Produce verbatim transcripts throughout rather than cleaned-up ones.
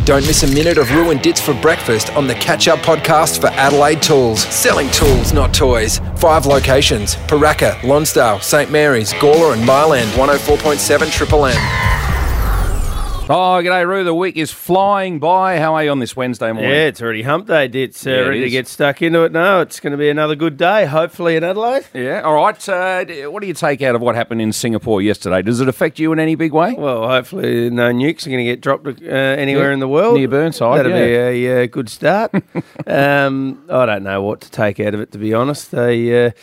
Don't miss a minute of Roo and Dits for breakfast on the Catch Up podcast for Adelaide Tools. Selling tools, not toys. Five locations: Paraka, Lonsdale, St Mary's, Gawler and Marland. one oh four point seven Triple M. Oh, g'day, Roo. The week is flying by. How are you on this Wednesday morning? Yeah, it's already hump day, Ditz. Uh, Yeah, it ready to is. get stuck into it now. It's going to be another good day, hopefully, in Adelaide. Yeah, all right. Uh, what do you take out of what happened in Singapore yesterday? Does it affect you in any big way? Well, hopefully no nukes are going to get dropped uh, anywhere Yeah, in the world. near Burnside, That'll yeah. be a uh, good start. um, I don't know what to take out of it, to be honest. They, uh,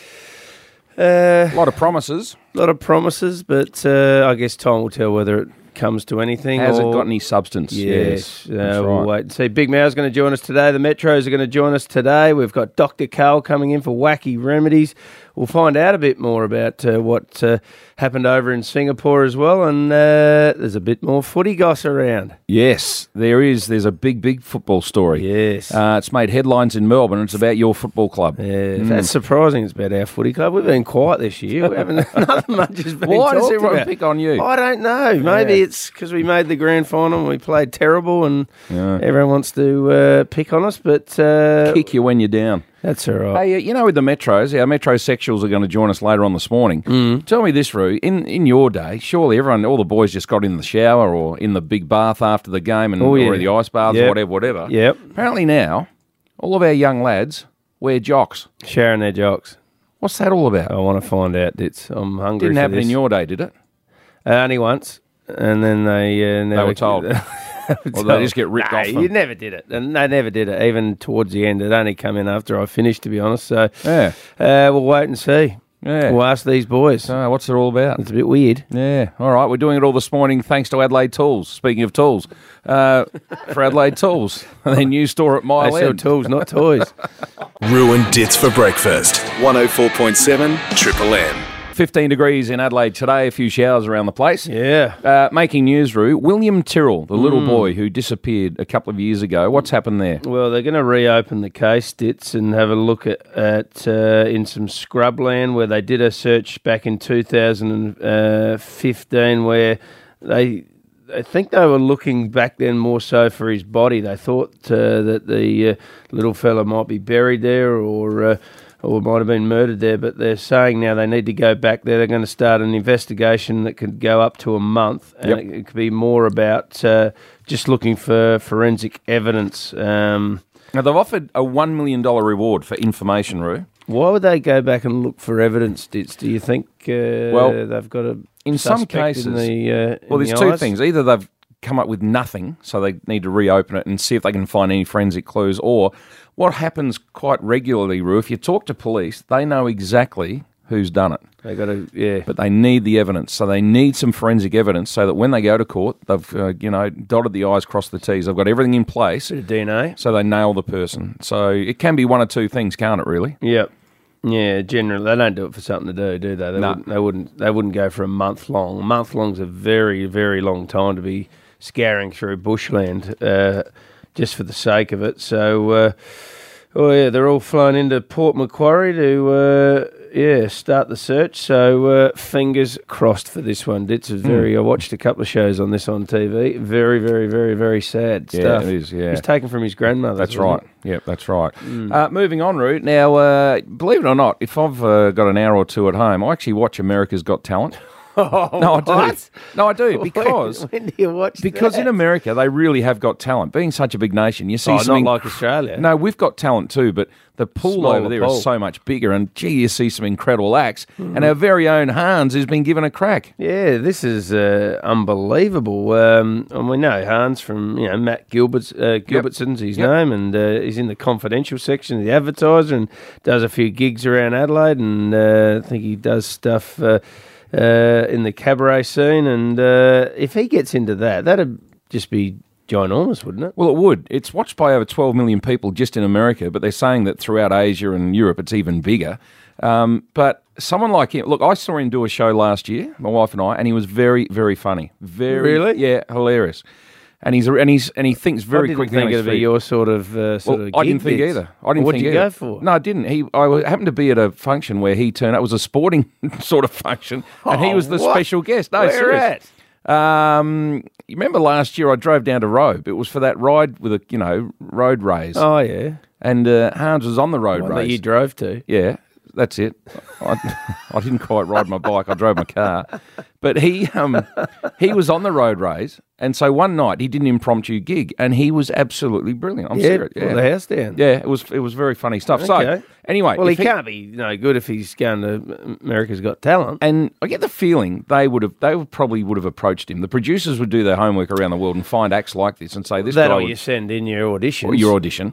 uh, A lot of promises. a lot of promises, but uh, I guess time will tell whether it comes to anything. Has or... it got any substance? Yes, Yes, uh, that's we'll right. wait and see. Big Mau's going to join us today. The Metros are going to join us today. We've got Doctor Carl coming in for Wacky Remedies. We'll find out a bit more about uh, what uh, happened over in Singapore as well, and uh, there's a bit more footy goss around. Yes, there is. There's a big, big football story. Yes. Uh, it's made headlines in Melbourne. It's about your football club. Yeah, that's surprising. It's about our footy club. We've been quiet this year. We haven't nothing much has been Why does talked everyone about. pick on you? I don't know. Maybe Yeah. it's because we made the grand final and we played terrible, and Yeah. everyone wants to uh, pick on us. But uh, Kick you when you're down. that's all right. Hey, uh, you know, with the Metros, our metrosexuals are going to join us later on this morning. Mm. Tell me this, Roo. In in your day, surely everyone, all the boys just got in the shower or in the big bath after the game, and Oh, yeah. or the ice baths or Yep. whatever, whatever. Yep. Apparently now, all of our young lads wear jocks. Sharing their jocks. What's that all about? I want to find out. It's I'm hungry. Didn't for happen this. in your day, did it? Uh, only once, and then they uh, never were told. they Or they just get ripped no, off them? You never did it, and they never did it. Even towards the end, it only come in after I finished. To be honest, so Yeah. uh, we'll wait and see. Yeah. We'll ask these boys. So what's it all about? It's a bit weird. Yeah, all right. We're doing it all this morning thanks to Adelaide Tools. Speaking of tools, uh, for Adelaide Tools, their new store at They Mile sell End. tools, not toys. Roo and Dits for breakfast. one oh four point seven Triple M. fifteen degrees in Adelaide today, a few showers around the place. Yeah. Uh, making news, Roo. William Tyrrell, the little boy who disappeared a couple of years ago. What's happened there? Well, they're going to reopen the case, Ditz, and have a look at, at uh, in some scrubland where they did a search back in two thousand fifteen where they, I think they were looking back then more so for his body. They thought uh, that the uh, little fella might be buried there or... Uh, or might have been murdered there, but they're saying now they need to go back there. They're going to start an investigation that could go up to a month, and Yep. it, it could be more about uh, just looking for forensic evidence. Um, Now, they've offered a one million dollars reward for information, Roo. why would they go back and look for evidence, Ditz? Do you think uh, Well, they've got a in some suspect cases- in the, uh, Well, in there's the two eyes? things. Either they've come up with nothing, so they need to reopen it and see if they can find any forensic clues, or what happens quite regularly, Roo, if you talk to police, they know exactly who's done it. They got to, yeah. But they need the evidence, so they need some forensic evidence so that when they go to court, they've uh, you know dotted the I's, crossed the T's. They've got everything in place, Bit of D N A. so they nail the person. So it can be one or two things, can't it? Really? Yep. Yeah, generally they don't do it for something to do, do they? They, No. wouldn't, they wouldn't. They wouldn't go for a month long. A month long's a very, very long time to be scouring through bushland uh, just for the sake of it. So, uh, oh yeah, they're all flown into Port Macquarie to uh, yeah start the search. So uh, fingers crossed for this one. It's very. I watched a couple of shows on this on T V. Very, very, very, very sad Yeah, stuff. it is, yeah. He's taken from his grandmother. That's right. Yep, that's right. Uh, moving on, Root. Now, uh, believe it or not, if I've uh, got an hour or two at home, I actually watch America's Got Talent. Oh, No, I do. what? No, I do because when, when do you watch because that? in America they really have got talent. Being such a big nation, you see Oh, some not like Australia. No, we've got talent too, but the pool Smaller over there pool. is so much bigger. And gee, you see some incredible acts. Mm-hmm. And our very own Hans has been given a crack. Yeah, this is uh, unbelievable. Um, and we know Hans from you know Matt Gilbert's uh, Gilbertson's his Yep. name, and uh, he's in the confidential section of the Advertiser, and does a few gigs around Adelaide, and uh, I think he does stuff uh, uh, in the cabaret scene. And uh, if he gets into that, that'd just be ginormous, wouldn't it? Well, it would. It's watched by over twelve million people just in America, but they're saying that throughout Asia and Europe it's even bigger. Um, but someone like him, look, I saw him do a show last year, my wife and I, and he was very, very funny. Very, Really? Yeah, hilarious. And he's and he's and he thinks very I didn't quickly. think on his it'd be feet. your sort of uh, sort Well, of. I gig didn't think bits. either. I didn't What'd think you either. go for? No, I didn't. He, I happened to be at a function where he turned up. It was a sporting sort of function, and he Oh, was the what? special guest. No, Where serious. at? Um, you remember last year I drove down to Robe. It was for that ride with a, you know, road race. Oh, yeah. And uh, Hans was on the road One race. that you drove to. Yeah, that's it. I, I didn't quite ride my bike. I drove my car. But he um, he was on the road race. And so one night he did an impromptu gig and he was absolutely brilliant. I'm Yeah, serious. pull the house down. Yeah, it was it was very funny stuff. So Okay. anyway. Well, he, if can't be no good if he's going to America's Got Talent. And I get the feeling they would have, they would probably would have approached him. The producers would do their homework around the world and find acts like this and say this That guy or would, you send in your auditions. or your audition.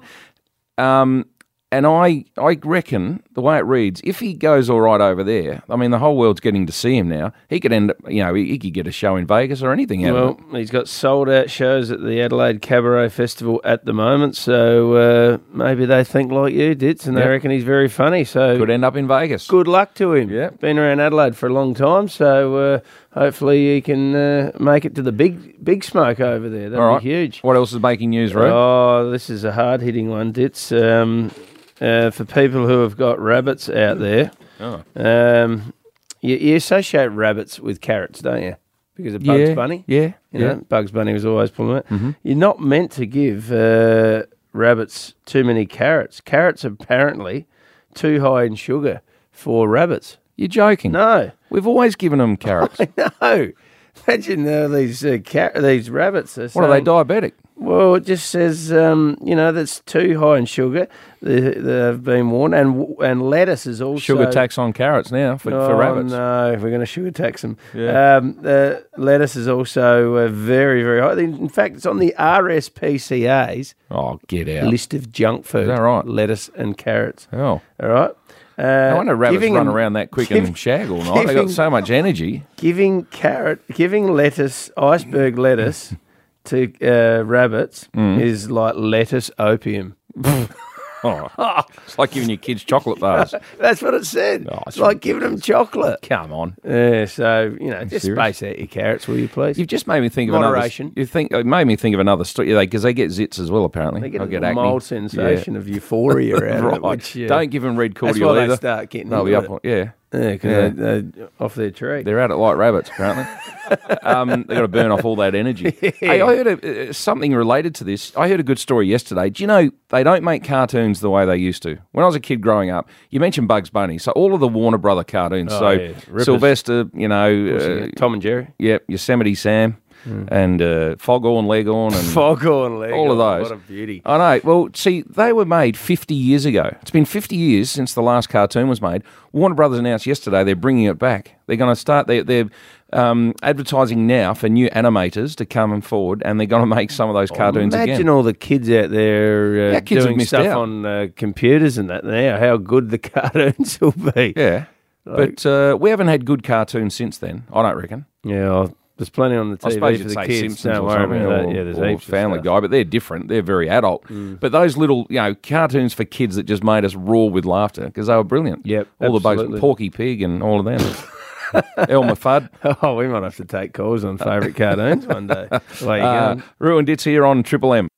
Um, and I, I reckon the way it reads, if he goes all right over there, I mean the whole world's getting to see him now. He could end up, you know, he, he could get a show in Vegas or anything out Well, of it. he's got sold out shows at the Adelaide Cabaret Festival at the moment, so uh, maybe they think like you, Ditz, and Yep. they reckon he's very funny. So Could end up in Vegas. good luck to him. Yeah. Been around Adelaide for a long time, so uh, hopefully he can uh, make it to the big big smoke over there. That'd All right. be huge. What else is making news, Ro? Oh, this is a hard hitting one, Ditz. Um, uh, for people who have got rabbits out there, Oh. um, you, you associate rabbits with carrots, don't you? Because of Bugs Yeah, Bunny. yeah, You yeah. know, Bugs Bunny was always pulling it. Mm-hmm. You're not meant to give uh, rabbits too many carrots. Carrots are apparently too high in sugar for rabbits. You're joking. No, We've always given them carrots. no. Imagine uh, these uh, car- these rabbits. Are What are they, saying- diabetic? Well, it just says, um, you know, that's too high in sugar. They, they've been warned. And and lettuce is also... Sugar tax on carrots now for, oh, for rabbits. no, we're going to sugar tax them. Yeah. Um, uh, lettuce is also uh, very, very high. In fact, it's on the R S P C A's Oh, get out. list of junk food. Is that right? Lettuce and carrots. Oh. All right? Uh, No wonder rabbits giving run them- around that quick give- and shag all night. They've got giving- so much energy. Giving carrot, giving lettuce, iceberg lettuce to uh, rabbits Mm. is like lettuce opium. Oh, it's like giving your kids chocolate bars. That's what it said. Oh, it's it's like giving them chocolate. Come on. Yeah, so, you know, just serious? space out your carrots, will you please? You've just made me think of Moderation. another. You think it made me think of another story because they get zits as well. Apparently, They get They'll a get acne. mild sensation of euphoria out of it. Right. Which, uh, Don't give them red that's cordial why they either. start getting They'll be into up. it. On, yeah, Yeah, because Yeah. they, they're off their tree. they're at it like rabbits. Apparently, um, they got to burn off all that energy. Hey, I heard a, uh, something related to this. I heard a good story yesterday. Do you know they don't make cartoons the way they used to? When I was a kid growing up, you mentioned Bugs Bunny, so all of the Warner Brother cartoons. Oh, so yeah. Rippers. Sylvester, you know, uh, Tom and Jerry. yep, Yosemite Sam, and uh, Foghorn Leghorn, and Foghorn Leghorn. all of those. What a beauty. I know. Well, see, they were made fifty years ago. It's been fifty years since the last cartoon was made. Warner Brothers announced yesterday they're bringing it back. They're going to start, they're, they're um, advertising now for new animators to come forward, and they're going to make some of those cartoons Imagine again. all the kids out there uh, Yeah, kids have doing missed stuff out. on uh, computers and that now, how good the cartoons will be. Yeah. But uh, we haven't had good cartoons since then, I don't reckon. Yeah, well, there's plenty on the I T V suppose for you'd the say kids. Simpsons Don't or worry something, about that. or, Yeah, there's or heaps of Family stuff. Guy, but they're different. They're very adult. But those little, you know, cartoons for kids that just made us roar with laughter because they were brilliant. Yep, all the absolutely. bugs, Porky Pig and all of them. Elmer Fudd. Oh, we might have to take calls on favourite cartoons one day. The way you Uh, going. Ruin Ditz here on Triple M.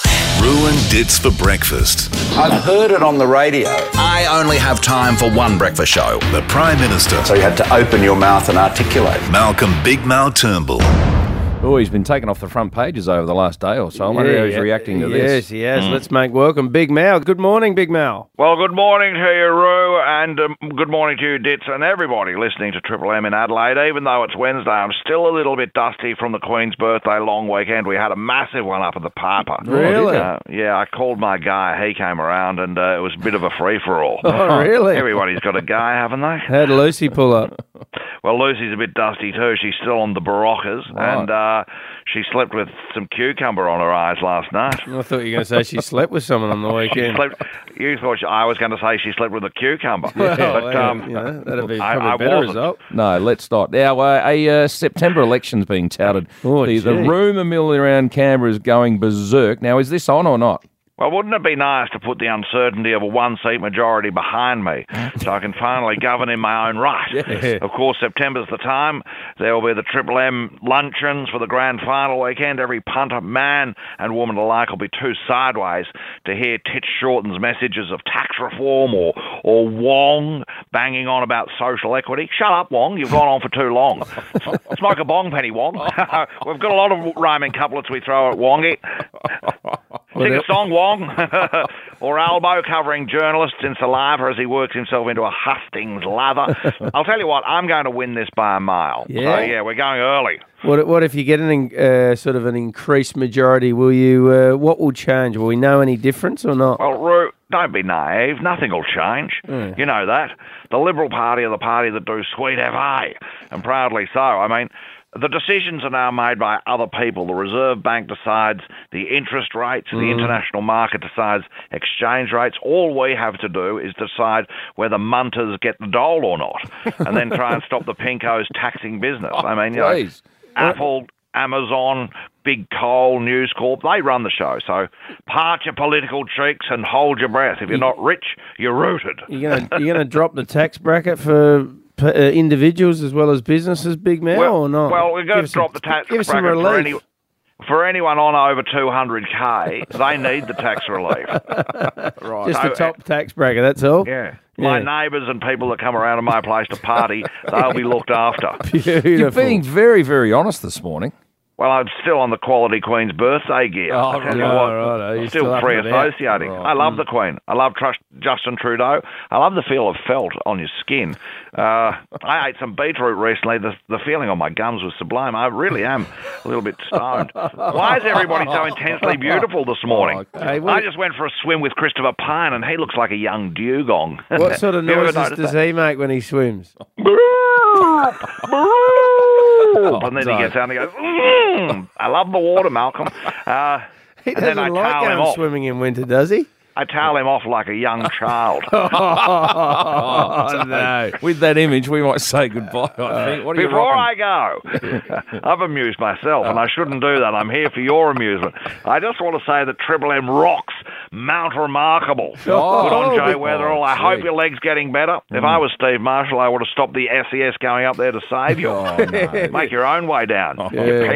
Ruin Dits for breakfast. I've heard it on the radio. I only have time for one breakfast show. The Prime Minister, So you had to open your mouth and articulate. Malcolm Big Mal Turnbull. Oh, he's been taken off the front pages over the last day or so. I wonder Yeah, how he's yeah. reacting to yes, this. Yes, Let's make welcome Big Mal. Good morning, Big Mal. Well, good morning to you, Roo, and um, good morning to you, Ditz, and everybody listening to Triple M in Adelaide. Even though it's Wednesday, I'm still a little bit dusty from the Queen's birthday long weekend. We had a massive one up at the Papa. Really? Uh, yeah, I called my guy. He came around, and uh, it was a bit of a free-for-all. Oh, really? Everybody's got a guy, haven't they? How'd Lucy pull up? Well, Lucy's a bit dusty too. She's still on the Baroccas, Right. and uh, she slept with some cucumber on her eyes last night. I thought you were going to say she slept with someone on the She weekend. slept, you thought she, I was going to say she slept with a cucumber. Well, but, yeah, um, you know, that'd be I- probably I a better wasn't. result. No, let's not. Now, uh, a uh, September election's being touted. Oh, the, the gee. rumour mill around Canberra is going berserk. Now, is this on or not? Well, wouldn't it be nice to put the uncertainty of a one-seat majority behind me so I can finally govern in my own right? Yeah. Of course, September's the time. There will be the Triple M luncheons for the grand final weekend. Every punter, man and woman alike, will be too sideways to hear Titch Shorten's messages of tax reform or, or Wong banging on about social equity. Shut up, Wong. You've gone on for too long. Smoke a bong, Penny Wong. We've got a lot of rhyming couplets we throw at Wongy. Sing a song, Wong. Or Albo covering journalists in saliva as he works himself into a hustings lather. I'll tell you what, I'm going to win this by a mile. Yeah? So, yeah, we're going early. What What if you get an uh, sort of an increased majority? Will you? Uh, what will change? Will we know any difference or not? Well, Roo, don't be naive. Nothing will change. Mm. You know that. The Liberal Party are the party that do sweet F A, and proudly so. I mean, the decisions are now made by other people. The Reserve Bank decides the interest rates. Mm. The international market decides exchange rates. All we have to do is decide whether munters get the dole or not, and then try and stop the pinkos taxing business. Oh, I mean, you please. know, Apple, Amazon, Big Coal, News Corp, they run the show. So part your political cheeks and hold your breath. If you're not rich, you're rooted. You're gonna you're gonna drop the tax bracket for uh, individuals as well as businesses, Big Man, well, or not? Well, we're going Give to drop some, the tax give us some bracket for, relief. any, for anyone on over two hundred K. They need the tax relief. Right. Just So, the top tax bracket. That's all. Yeah. My Yeah. neighbours and people that come around to my place to party, they'll be looked after. Beautiful. You're being very, very honest this morning. Well, I'm still on the Quality Queen's birthday gear. Oh, I tell you right, what, right, right. I'm You're still, still up free and about. associating. Right. I love the Queen. I love trust Justin Trudeau. I love the feel of felt on your skin. Uh, I ate some beetroot recently. The, the feeling on my gums was sublime. I really am a little bit stoned. Why is everybody so intensely beautiful this morning? Oh, hey, what- I just went for a swim with Christopher Pine, and he looks like a young dugong. What sort of You ever noises noticed does that? he make when he swims? And then he gets out and he goes, mm, I love the water, Malcolm. Uh, He and then doesn't I like towel him going off. swimming in winter, does he? I towel him off like a young child. Oh, no. With that image, we might say goodbye, I think. What are you Before rocking? I go, I've amused myself, and I shouldn't do that. I'm here for your amusement. I just want to say that Triple M rocks Mount Remarkable. Oh, Good on Joe oh, Weatherall. I gee. hope your leg's getting better. If I was Steve Marshall, I would have stopped the S E S going up there to save you. Oh, no. Make your own way down, you Yeah.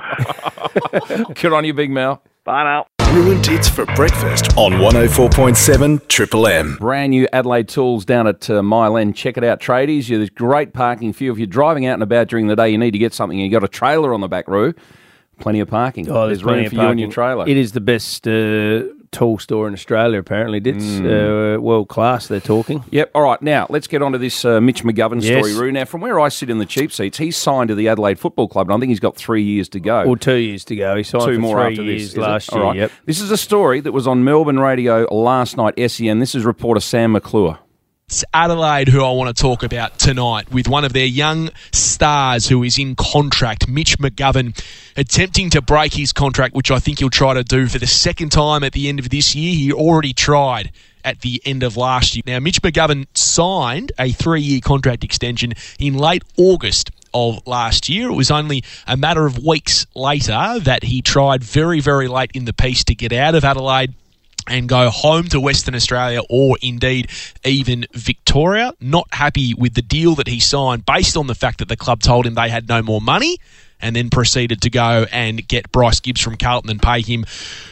pinko. Good on you, Big Mal. Bye now. Ruined Tits for breakfast on one oh four point seven Triple M. Brand new Adelaide Tools down at uh, Mile End. Check it out, tradies. There's great parking for you. If you're driving out and about during the day, you need to get something. You've got a trailer on the back row. Plenty of parking. Oh, there's room plenty for of you and your parking. trailer. It is the best uh, tool store in Australia, apparently. It's Mm. uh, world class, they're talking. Yep. All right. Now, let's get on to this uh, Mitch McGovern Yes. story, Roo. Now, from where I sit in the cheap seats, he's signed to the Adelaide Football Club, and I think he's got three years to go. Or two years to go. He signed Two for more three after years this. is it? last All year. right. Yep. This is a story that was on Melbourne radio last night, S E N. This is reporter Sam McClure. It's Adelaide who I want to talk about tonight with one of their young stars who is in contract, Mitch McGovern, attempting to break his contract, which I think he'll try to do for the second time at the end of this year. He already tried at the end of last year. Now, Mitch McGovern signed a three-year contract extension in late August of last year. It was only a matter of weeks later that he tried very, very late in the piece to get out of Adelaide and go home to Western Australia or indeed even Victoria. Not happy with the deal that he signed based on the fact that the club told him they had no more money, and then proceeded to go and get Bryce Gibbs from Carlton and pay him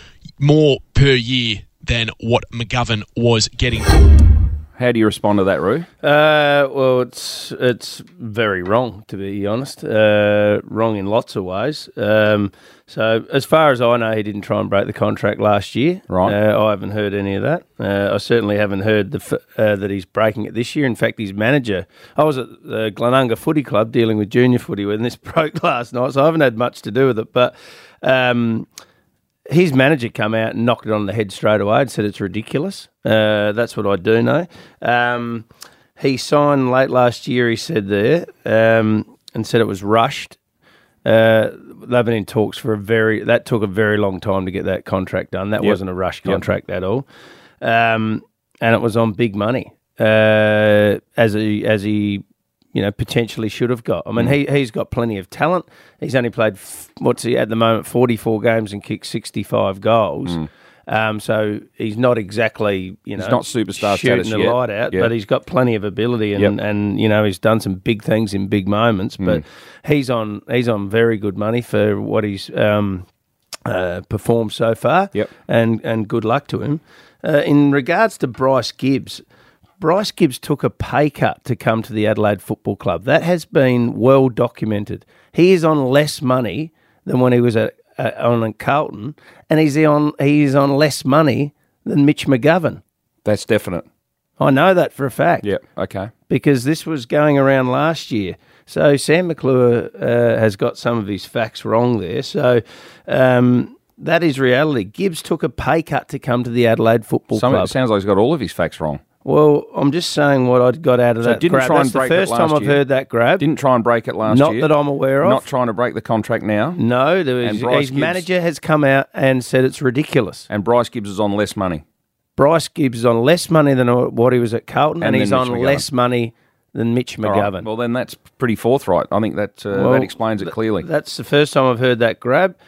more per year than what McGovern was getting. How do you respond to that, Roo? Uh, well, it's it's very wrong, to be honest. Uh, wrong in lots of ways. Um, so, as far as I know, he didn't try and break the contract last year. Right. Uh, I haven't heard any of that. Uh, I certainly haven't heard the f- uh, that he's breaking it this year. In fact, his manager. I was at the Glenunga Footy Club dealing with junior footy when this broke last night, so I haven't had much to do with it. But um, his manager come out and knocked it on the head straight away and said it's ridiculous. Uh, that's what I do know. Um, he signed late last year, he said there, um, and said it was rushed. Uh, they've been in talks for a very, that took a very long time to get that contract done. That Yep. wasn't a rush contract at all. Um, and it was on big money, uh, as he, as he, you know, potentially should have got. I mean, he, he's got plenty of talent. He's only played, f- what's he, at the moment, forty-four games and kicked sixty-five goals. Um, so he's not exactly, you know, He's not superstar shooting status the yet. light out, Yeah. but he's got plenty of ability, and, Yep. and you know, he's done some big things in big moments. But he's on he's on very good money for what he's um, uh, performed so far. Yep. and and good luck to him. Uh, in regards to Bryce Gibbs, Bryce Gibbs took a pay cut to come to the Adelaide Football Club. That has been well documented. He is on less money than when he was at, uh, on Carlton, and he's on he's on less money than Mitch McGovern. That's definite. I know that for a fact. Yeah, okay. Because this was going around last year. So Sam McClure uh, has got some of his facts wrong there. So um, that is reality. Gibbs took a pay cut to come to the Adelaide Football Some, Club. It sounds like he's got all of his facts wrong. Well, I'm just saying what I got out of So that didn't grab. try and That's the break it first last time I've year. heard that grab. Didn't try and break it last Not year. that I'm aware of. Not trying to break the contract now. No, there was, And Bryce his Gibbs- manager has come out and said it's ridiculous. And Bryce Gibbs is on less money. Bryce Gibbs is on less money than what he was at Carlton, and, And then he's Mitch on McGovern. less money than Mitch All right. McGovern. Well, then that's pretty forthright. I think that uh, Well, that explains it th- clearly. That's the first time I've heard that grab,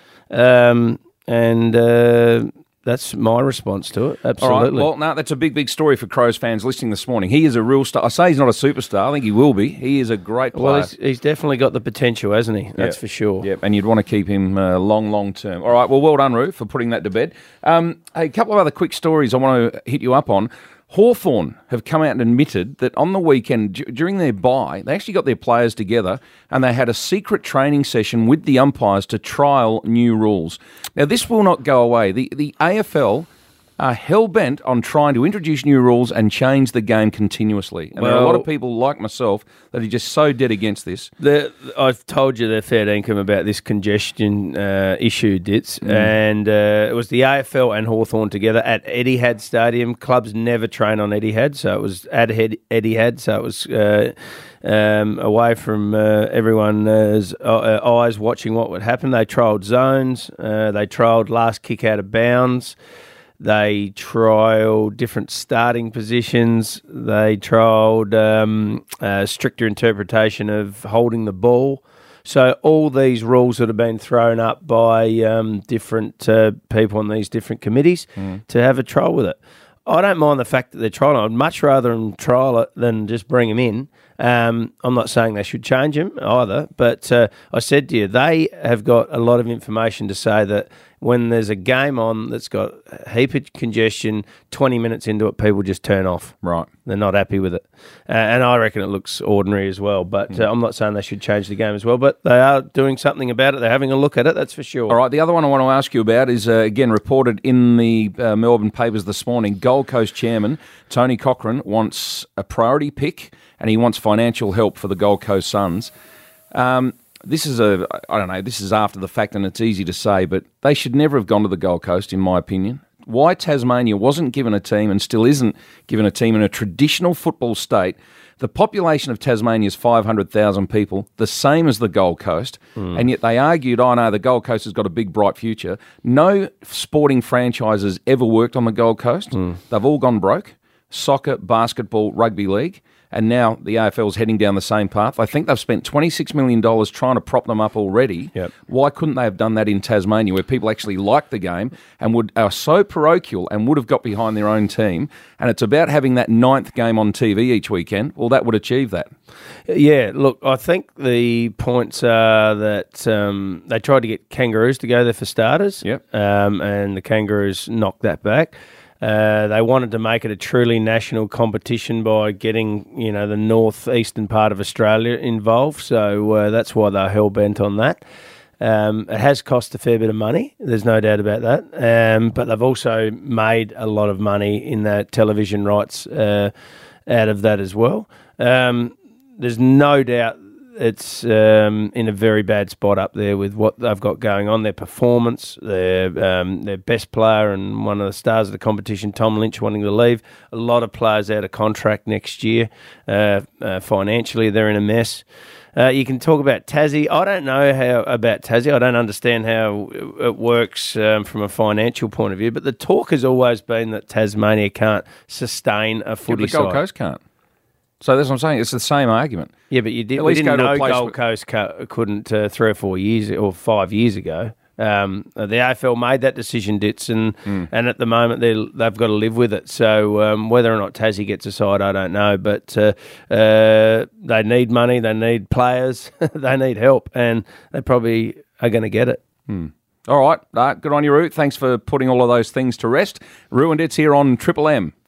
um, and uh, that's my response to it. All Absolutely. right. Well, no, that's a big, big story for Crows fans listening this morning. He is a real star. I say he's not a superstar. I think he will be. He is a great player. Well, he's, he's definitely got the potential, hasn't he? That's Yeah. for sure. Yep, and you'd want to keep him uh, long, long term. All right, well, well done, Roo, for putting that to bed. Um, hey, a couple of other quick stories I want to hit you up on. Hawthorn have come out and admitted that on the weekend, d- during their bye, they actually got their players together and they had a secret training session with the umpires to trial new rules. Now, this will not go away. The, the A F L are hell-bent on trying to introduce new rules and change the game continuously. And there are a lot of Well- people like myself that are just so dead against this. The, I've told you the fair income about this congestion uh, issue, Ditz, Mm. and uh, it was the A F L and Hawthorn together at Etihad Stadium. Clubs never train on Etihad, so it was at Hed- Etihad, so it was uh, um, away from uh, everyone's uh, eyes watching what would happen. They trialled zones, uh, they trialled last kick out of bounds. They trialled different starting positions. They trialled um, a stricter interpretation of holding the ball. So all these rules that have been thrown up by um, different uh, people on these different committees to have a trial with it. I don't mind the fact that they're trialling. I'd much rather them trial it than just bring them in. Um, I'm not saying they should change them either, but uh, I said to you, they have got a lot of information to say that when there's a game on that's got a heap of congestion, twenty minutes into it, people just turn off. Right. They're not happy with it. Uh, and I reckon it looks ordinary as well, but uh, I'm not saying they should change the game as well, but they are doing something about it. They're having a look at it, that's for sure. All right, the other one I want to ask you about is, uh, again, reported in the uh, Melbourne papers this morning. Gold Coast chairman Tony Cochrane wants a priority pick and he wants financial help for the Gold Coast Suns. Um, this is a, I don't know, this is after the fact and it's easy to say, but they should never have gone to the Gold Coast, in my opinion. Why Tasmania wasn't given a team and still isn't given a team in a traditional football state. The population of Tasmania is five hundred thousand people, the same as the Gold Coast, mm. and yet they argued, oh no, the Gold Coast has got a big, bright future. No sporting franchises ever worked on the Gold Coast. Mm. They've all gone broke. Soccer, basketball, rugby league. And now the A F L's heading down the same path. I think they've spent twenty-six million dollars trying to prop them up already. Yep. Why couldn't they have done that in Tasmania, where people actually like the game and would are so parochial and would have got behind their own team? And it's about having that ninth game on T V each weekend. Well, that would achieve that. Yeah, look, I think the points are that um, they tried to get Kangaroos to go there for starters. Yep. Um, and the Kangaroos knocked that back. Uh, they wanted to make it a truly national competition by getting, you know, the northeastern part of Australia involved. So uh, that's why they're hell bent on that. Um, it has cost a fair bit of money. There's no doubt about that. Um, but they've also made a lot of money in the television rights uh, out of that as well. Um, there's no doubt it's um, in a very bad spot up there with what they've got going on. Their performance, their um, their best player and one of the stars of the competition, Tom Lynch, wanting to leave. A lot of players out of contract next year. Uh, uh, financially, they're in a mess. Uh, you can talk about Tassie. I don't know how about Tassie. I don't understand how it works um, from a financial point of view. But the talk has always been that Tasmania can't sustain a footy Yeah, the Gold side. Coast can't. So that's what I'm saying. It's the same argument. Yeah, but you did. At We least didn't go to a know place Gold where- Coast co- couldn't uh, three or four years or five years ago. Um, the A F L made that decision, Ditz, and Hmm. and at the moment they they've got to live with it. So um, whether or not Tassie gets a side, I don't know. But uh, uh, they need money, they need players, they need help, and they probably are going to get it. All right. Uh, good on you, Roo. Thanks for putting all of those things to rest. Roo and Ditz here on Triple M.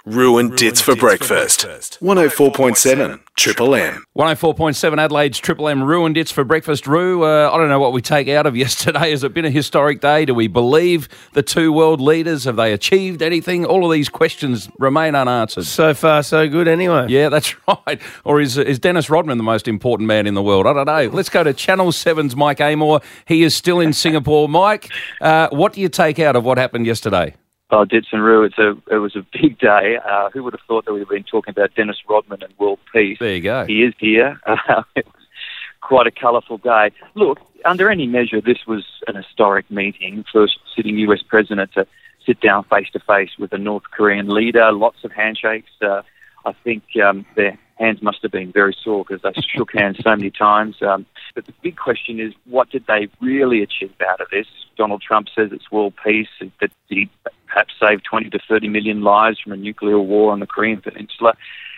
Ruined Dits for Breakfast. one oh four point seven Triple M. one oh four point seven Adelaide's Triple M ruined its for breakfast. Roo, uh, I don't know what we take out of yesterday. Has it been a historic day? Do we believe the two world leaders? Have they achieved anything? All of these questions remain unanswered. So far, so good anyway. Yeah, that's right. Or is is Dennis Rodman the most important man in the world? I don't know. Let's go to Channel seven's Mike Amor. He is still in Singapore. Mike, uh, what do you take out of what happened yesterday? Oh, Dits and Roo, it's a, it was a big day. Uh, who would have thought that we'd been talking about Dennis Rodman and world peace? There you go. He is here. Uh, it was quite a colourful day. Look, under any measure, this was an historic meeting. First sitting U S president to sit down face-to-face with a North Korean leader, lots of handshakes. Uh, I think um, their hands must have been very sore because they shook hands so many times. Um, but the big question is, what did they really achieve out of this? Donald Trump says it's world peace, that he perhaps saved twenty to thirty million lives from a nuclear war on the Korean Peninsula.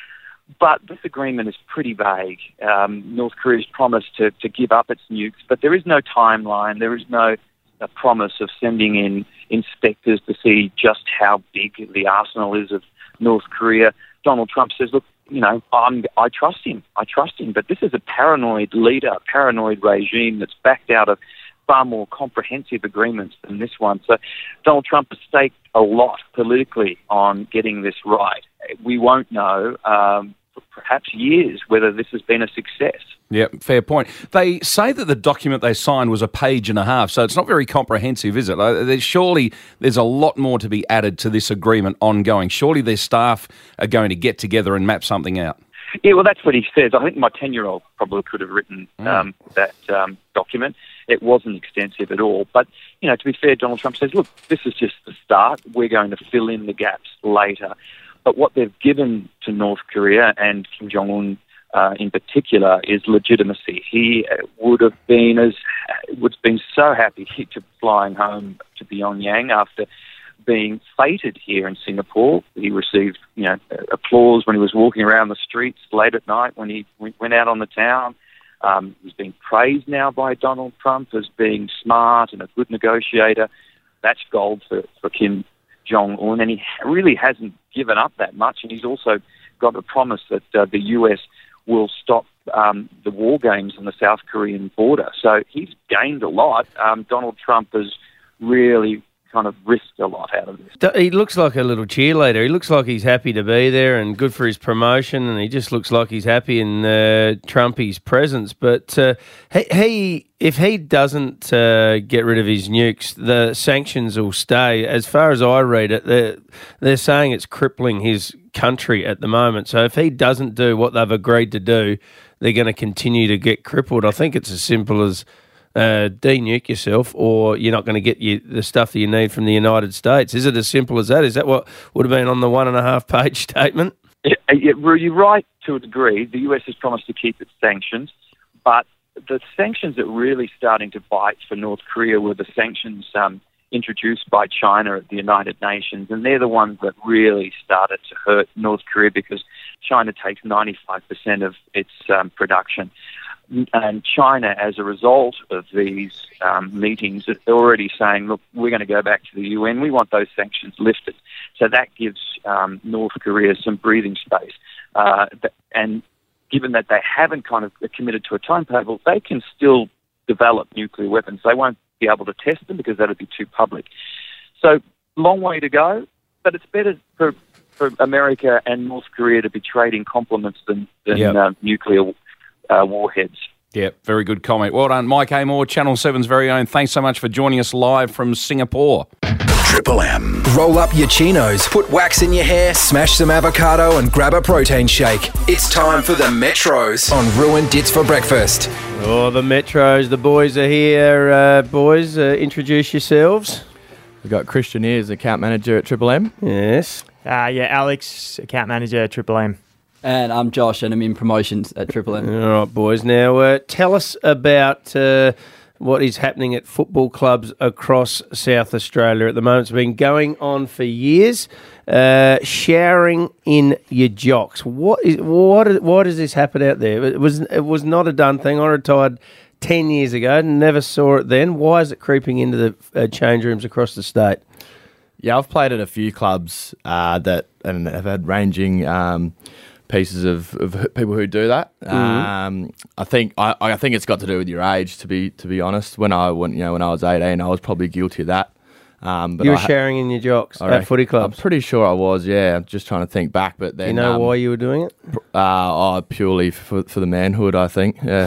But this agreement is pretty vague. Um, North Korea's promised to, to give up its nukes, but there is no timeline. There is no a promise of sending in inspectors to see just how big the arsenal is of North Korea. Donald Trump says, look, you know, I'm, I trust him. I trust him. But this is a paranoid leader, a paranoid regime that's backed out of far more comprehensive agreements than this one. So Donald Trump has staked a lot politically on getting this right. We won't know um, for perhaps years whether this has been a success. Yep, fair point. They say that the document they signed was a page and a half, so it's not very comprehensive, is it? Like, there's, surely there's a lot more to be added to this agreement ongoing. Surely their staff are going to get together and map something out. Yeah, well, that's what he says. I think my ten-year-old probably could have written um, mm. that um, document. It wasn't extensive at all. But, you know, to be fair, Donald Trump says, look, this is just the start. We're going to fill in the gaps later. But what they've given to North Korea and Kim Jong-un uh, in particular is legitimacy. He would have been as would have been so happy to flying home to Pyongyang after being feted here in Singapore. He received, you know, applause when he was walking around the streets late at night when he went out on the town. Um, he's being praised now by Donald Trump as being smart and a good negotiator. That's gold for, for Kim Jong-un, and he really hasn't given up that much. And he's also got a promise that uh, the U S will stop um, the war games on the South Korean border. So he's gained a lot. Um, Donald Trump has really kind of risked a lot out of this. He looks like a little cheerleader. He looks like he's happy to be there and good for his promotion, and he just looks like he's happy in uh, Trumpy's presence. But uh, he, he, if he doesn't uh, get rid of his nukes, the sanctions will stay. As far as I read it, they're, they're saying it's crippling his country at the moment. So if he doesn't do what they've agreed to do, they're going to continue to get crippled. I think it's as simple as Uh, de-nuke yourself, or you're not going to get you the stuff that you need from the United States. Is it as simple as that? Is that what would have been on the one and a half page statement? Yeah, you're right to a degree. The U S has promised to keep its sanctions, but the sanctions that really starting to bite for North Korea were the sanctions um, introduced by China at the United Nations, and they're the ones that really started to hurt North Korea because China takes ninety-five percent of its um, production. And China, as a result of these um, meetings, is already saying, look, we're going to go back to the U N. We want those sanctions lifted. So that gives um, North Korea some breathing space. Uh, and given that they haven't kind of committed to a timetable, they can still develop nuclear weapons. They won't be able to test them because that would be too public. So long way to go, but it's better for, for America and North Korea to be trading compliments than, than yep. uh, nuclear Uh, warheads. Yeah, very good comment. Well done, Mike Amor, Channel seven's very own. Thanks so much for joining us live from Singapore. Triple M. Roll up your chinos, put wax in your hair, smash some avocado and grab a protein shake. It's time for the Metros on Ruined Dits for Breakfast. Oh, the Metros, the boys are here. Uh, boys, uh, introduce yourselves. We've got Christian here as account manager at Triple M. Yes. Uh, yeah, Alex, account manager at Triple M. And I'm Josh, and I'm in promotions at Triple M. All right, boys. Now, uh, tell us about uh, what is happening at football clubs across South Australia at the moment. It's been going on for years. Uh, showering in your jocks. What is what? Why does this happen out there? It was it was not a done thing. I retired ten years ago. Never saw it then. Why is it creeping into the uh, change rooms across the state? Yeah, I've played at a few clubs uh, that and have had ranging um, pieces of, of people who do that. Mm-hmm. Um, I think I, I think it's got to do with your age. To be to be honest, when I went, you know, when I was eighteen, I was probably guilty of that. Um, but you were I, sharing in your jocks I at reckon- footy clubs. I'm pretty sure I was. Yeah, I'm just trying to think back. But then, you know um, why you were doing it? Uh, oh, purely for for the manhood, I think. Yeah.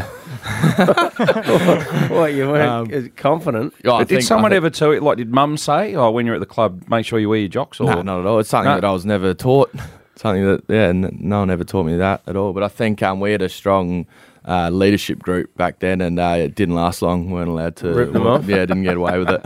What, you weren't Um, as confident? Oh, I But did think- someone I ever tell you, like, did mum say, oh, when you're at the club, make sure you wear your jocks? Or No, not at all. It's something No. that I was never taught. Something that, yeah, n- no one ever taught me that at all. But I think um, we had a strong uh, leadership group back then, and uh, it didn't last long. We weren't allowed to Rip them off? Yeah, didn't get away with it.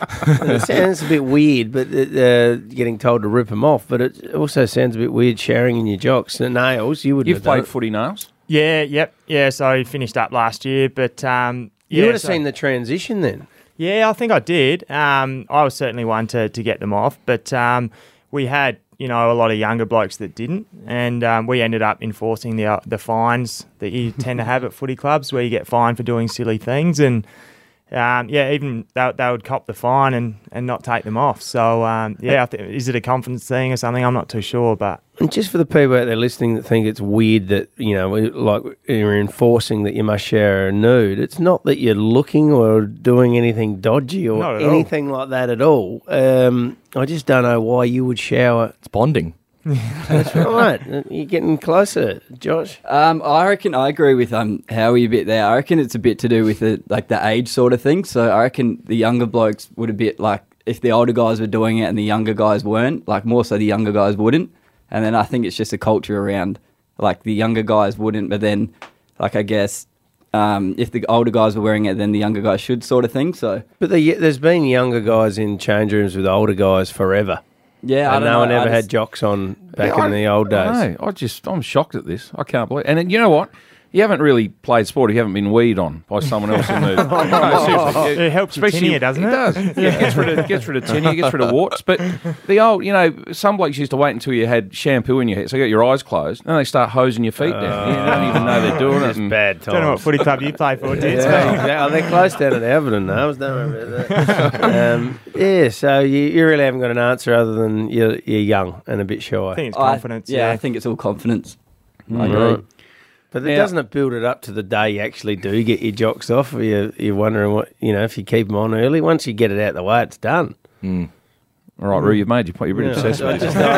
It sounds a bit weird, but uh, getting told to rip them off. But it also sounds a bit weird sharing in your jocks. The nails, you wouldn't You've have done played it. footy, Nails? Yeah, yep, yeah. So I finished up last year, but um, You yeah, would have so- seen the transition then. Yeah, I think I did. Um, I was certainly one to, to get them off, but um, we had, you know, a lot of younger blokes that didn't, and um, we ended up enforcing the uh, the fines that you tend to have at footy clubs, where you get fined for doing silly things, and um, yeah, even they, they would cop the fine and, and not take them off. So um, yeah, I th- is it a confidence thing or something? I'm not too sure, but. And just for the people out there listening that think it's weird that, you know, we- like you're enforcing that you must share a nude, it's not that you're looking or doing anything dodgy or Not at all. anything like that at all. Um, I just don't know why you would shower. It's bonding. That's right. You're getting closer, Josh. Um, I reckon I agree with um Howie a bit there. I reckon it's a bit to do with the like the age sort of thing. So I reckon the younger blokes would a bit like if the older guys were doing it and the younger guys weren't, like more so the younger guys wouldn't. And then I think it's just a culture around like the younger guys wouldn't, but then like I guess um, if the older guys were wearing it, then the younger guys should sort of thing. So But the, there's been younger guys in change rooms with older guys forever. yeah, I And don't no know. one I ever had just- jocks on back Yeah, in I- the old days. I know. I just, I'm shocked at this. I can't believe it. And then, you know what? You haven't really played sport if you haven't been weed on by someone else in the... No, seriously. It helps your tinea, doesn't it? It does. Yeah, it gets rid of, gets rid of tinea, gets rid of warts. But the old, you know, some blokes used to wait until you had shampoo in your head, so you got your eyes closed, and they start hosing your feet down. You don't even know they're doing it. It's and- bad times. Don't know what footy club you play for, Dids. Yeah, exactly. Oh, they're close down at Everton now. I was don't remember that. um, yeah, so you, you really haven't got an answer other than you're, you're young and a bit shy. I think it's I- confidence. yeah, yeah, I think it's all confidence. I Right. agree. But Now- doesn't it build it up to the day you actually do get your jocks off? Or you, you're wondering what, you know, if you keep them on early. Once you get it out the way, it's done. All right, Roo, you've made your point. You're really Yeah. obsessed I with just- this.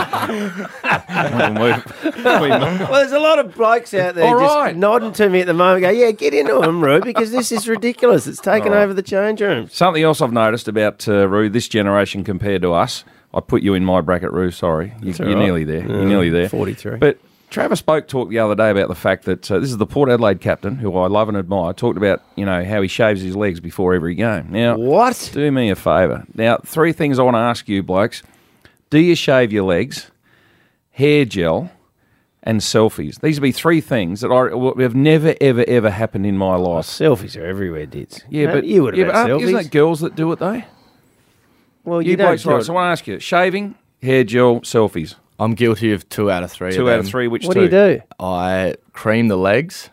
I, We- well, there's a lot of blokes out there All just right. nodding to me at the moment, go, yeah, get into them, Roo, because this is ridiculous. It's taken over the change rooms. Something else I've noticed about uh, Roo, this generation compared to us, I put you in my bracket, Roo, sorry. You, That's all you're right. nearly there. Yeah, You're nearly there. forty-three. But Travis Spoke talked the other day about the fact that uh, this is the Port Adelaide captain, who I love and admire, talked about, you know, how he shaves his legs before every game. Now, What? do me a favour. Now, three things I want to ask you, blokes. Do you shave your legs, hair gel, and selfies? These would be three things that I, have never, ever, ever happened in my life. Selfies are everywhere, Dids. Yeah, No, but you would have yeah, had but aren't- selfies. isn't it girls that do it though? Well, You, you, don't blokes, do right? it. So I want to ask you: shaving, hair gel, selfies. I'm guilty of two out of three. Two of out of them. three. Which What two? do you do? I cream the legs.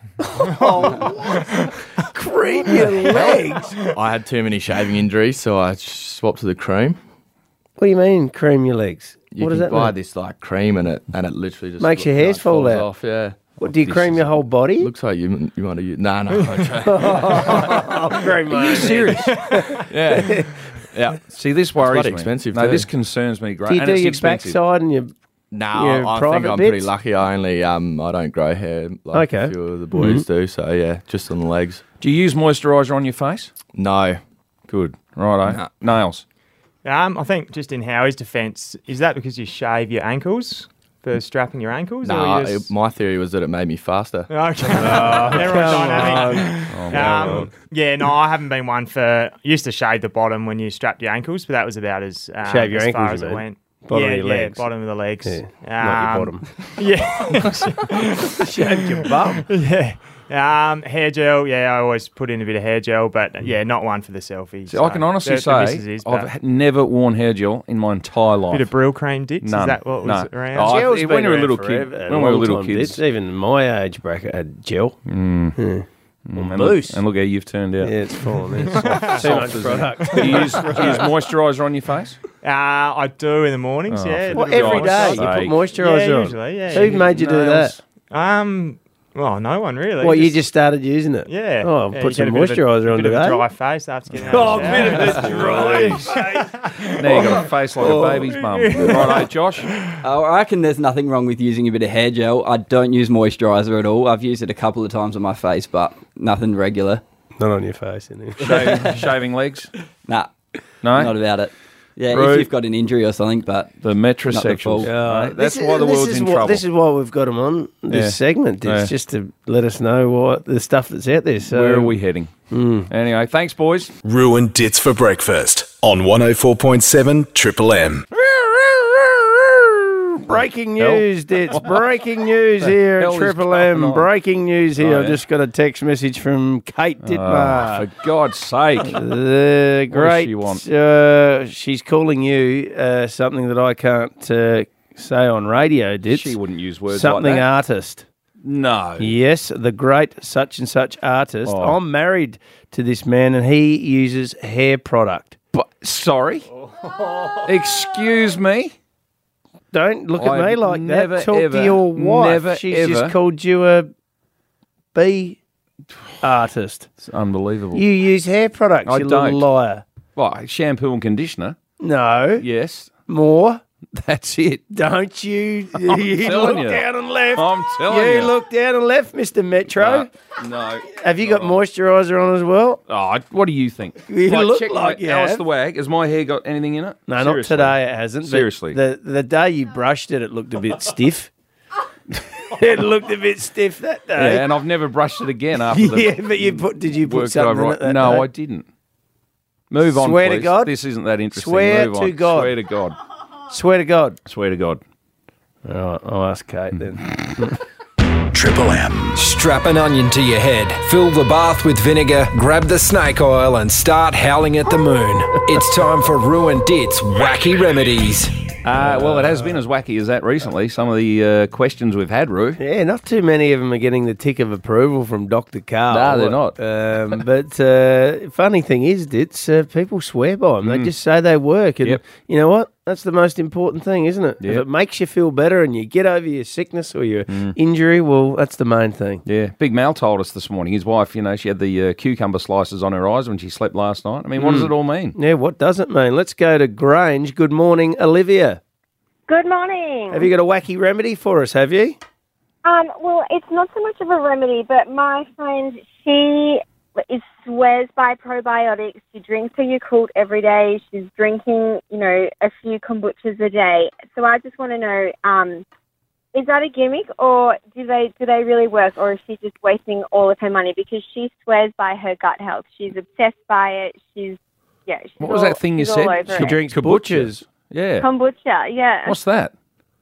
Cream your legs. I had too many shaving injuries, so I swapped to the cream. What do you mean, cream your legs? You what does can that buy mean? this like cream, and it and it literally just Makes your looks hairs like fall falls out. Off, yeah. What, do you This cream is- your whole body? Looks like you you want to use. No, no. I'll cream my Are you own serious? yeah, yeah. See, this worries bloody me. expensive No, too. this concerns me. Great. Do you and do it's your expensive. backside and your... No, Your I think private I'm pretty bits? lucky. I only um I don't grow hair like Okay. a few of the boys Mm-hmm. do. So yeah, just on the legs. Do you use moisturiser on your face? No, Good. Righto. No. Nails. Um, I think just in Howie's defence, is that because you shave your ankles for strapping your ankles? no. or I- you just... my theory was that it made me faster. Okay. Aerodynamic. um, yeah, no, I haven't been one for. Used to shave the bottom when you strapped your ankles, but that was about as um, Shave your as ankles, far as you it mean? went. Bottom yeah, of your yeah, legs. bottom of the legs. Yeah, Um, not your bottom. Yeah, Shaved your bum. yeah. Um, hair gel. Yeah, I always put in a bit of hair gel, but yeah, not one for the selfie. See, I can honestly say is, I've but h- never worn hair gel in my entire life. bit of Brill cream dicks. None. Is that what was No. around? Oh, I- Gel's when been you were a around little forever, kid- a when we were long little time, kids. Dids. Even my age bracket had gel. Mm. Yeah. Mm, and, Loose. look, and look how you've turned out. Yeah, it's fallen. It's soft, Too much product. Do you use, do you use moisturiser on your face? Uh, I do in the mornings, Oh, yeah. for Well, God's every day you sake. put moisturiser Yeah, on. usually, yeah. Who made you do that? Um, well, no one really. Well, you just started using it. Yeah. Oh, yeah, put you some get a bit of a- moisturiser on bit of a today. dry face after getting out Oh, of the a bit of shower. a dry face. Now you've got a face like a baby's mum. Right, Josh? Uh, I reckon there's nothing wrong with using a bit of hair gel. I don't use moisturiser at all. I've used it a couple of times on my face, but nothing regular. Not on your face, anyway. Shaving, shaving legs? Nah, No? not about it. Yeah, Right. if you've got an injury or something, but The Not the metrosexuals. fault. Right? That's This is- why the this world's is in what, trouble. This is why we've got them on this Yeah. segment. It's Yeah. just to let us know what the stuff that's out there. So Where are we heading? Anyway, thanks, boys. Ruined Dits for breakfast on one oh four point seven Triple M. Breaking Hell. news, Dits. Breaking news The here hell at is Triple going M. on? Breaking news here. Oh, I yeah. just got a text message from Kate Oh, Dittmar. for God's sake. The What does great. she want? Uh, she's calling you uh, something that I can't uh, say on radio, Dits. She wouldn't use words Something like that. artist. No. Yes, the great such and such artist. Oh. I'm married to this man and he uses hair product. But, sorry? Excuse me? Don't look at I've me like never, that. Talk ever, to your wife. never, She's ever- just called you a bee artist. It's unbelievable. You use hair products, I you don't. little liar. Well, shampoo and conditioner. No. Yes. More. That's it. Don't you? I'm you telling look you. down and left. I'm telling you. you. look down and left, Mister Metro. No. no. Have you got moisturiser on as well? Oh, what do you think? You look check like my, you Alice have. the Wag. Has my hair got anything in it? No, Seriously. not today. It hasn't. but Seriously. the the day you brushed it, it looked a bit stiff. It looked a bit stiff that day. Yeah, and I've never brushed it again after the yeah, but you put. Did you put work something in over. it that No, day? I didn't. Move on, Swear to please. God? This isn't that interesting. Swear Move to on. God. Swear to God. Swear to God. Swear to God. All right, I'll ask Kate then. Triple M. Strap an onion to your head, fill the bath with vinegar, grab the snake oil, and start howling at the moon. It's time for Ruined Dit's Wacky Remedies. Uh, well, it has been as wacky as that recently. Some of the uh, questions we've had, Roo. Yeah, not too many of them are getting the tick of approval from Doctor Carl. No, they're not. Um, but uh, funny thing is, Dits, uh, people swear by them. They Mm. just say they work. And Yep. you know what? That's the most important thing, isn't it? If Yep. it makes you feel better and you get over your sickness or your Mm. injury, well, that's the main thing. Yeah, Big Mal told us this morning. His wife, you know, she had the uh, cucumber slices on her eyes when she slept last night. I mean, what does Mm. it all mean? Yeah, what does it mean? Let's go to Grange. Good morning, Olivia. Good morning. Have you got a wacky remedy for us, have you? Um, well, it's not so much of a remedy, but my friend, she is swears by probiotics. She drinks her Yakult every day. She's drinking, you know, a few kombuchas a day. So I just want to know, um, is that a gimmick, or do they do they really work, or is she just wasting all of her money? Because she swears by her gut health. She's obsessed by it. She's yeah. She's What was all- that thing you she's said? all over She it. drinks kombuchas. Yeah. Kombucha, yeah. What's that?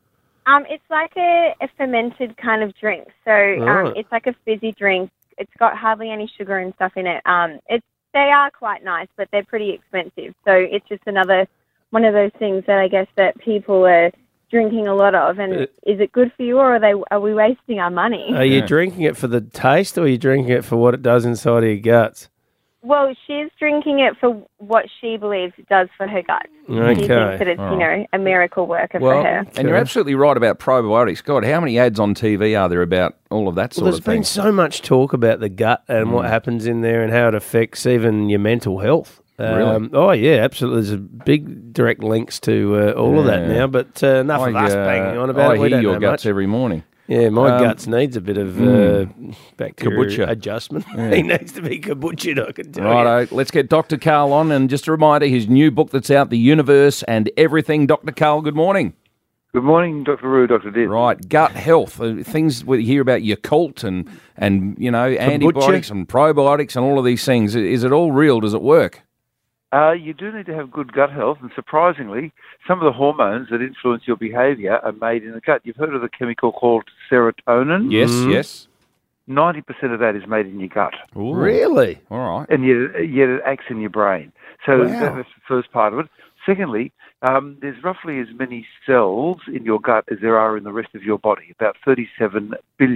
Um, it's like a, a fermented kind of drink. So um, Right. it's like a fizzy drink. It's got hardly any sugar and stuff in it. Um, it's they are quite nice, but they're pretty expensive. So it's just another one of those things that I guess that people are drinking a lot of. And Uh, is it good for you, or are they are we wasting our money? Are you drinking it for the taste, or are you drinking it for what it does inside of your guts? Well, she's drinking it for what she believes it does for her gut. She Okay. thinks that it's, All you know, a miracle worker Well, for her. and you're absolutely right about probiotics. God, how many ads on T V are there about all of that Well, sort there's of thing? been so much talk about the gut and what Mm. happens in there and how it affects even your mental health. Really? Um, oh, yeah, absolutely. There's a big direct links to uh, all of that Yeah. now, but uh, enough of I, us uh, banging on about I it. We hear don't your know guts much. every morning. Yeah, my Um, guts needs a bit of mm. uh, bacteria Kombucha. adjustment. Yeah. He needs to be kombucha, I can tell you. Righto, let's get Doctor Carl on. And just a reminder, his new book that's out, The Universe and Everything. Doctor Carl, good morning. Good morning, Doctor Roo, Doctor Ditt. Right, gut health, uh, things we hear about Yakult and, and you know, antibiotics and probiotics and all of these things. Is it all real? Does it work? Uh, you do need to have good gut health, and surprisingly, some of the hormones that influence your behaviour are made in the gut. You've heard of the chemical called serotonin? Yes, yes. ninety percent of that is made in your gut. Ooh. Really? All right. And yet, yet it acts in your brain. So Wow. that's the first part of it. Secondly, um, there's roughly as many cells in your gut as there are in the rest of your body, about thirty-seven billion.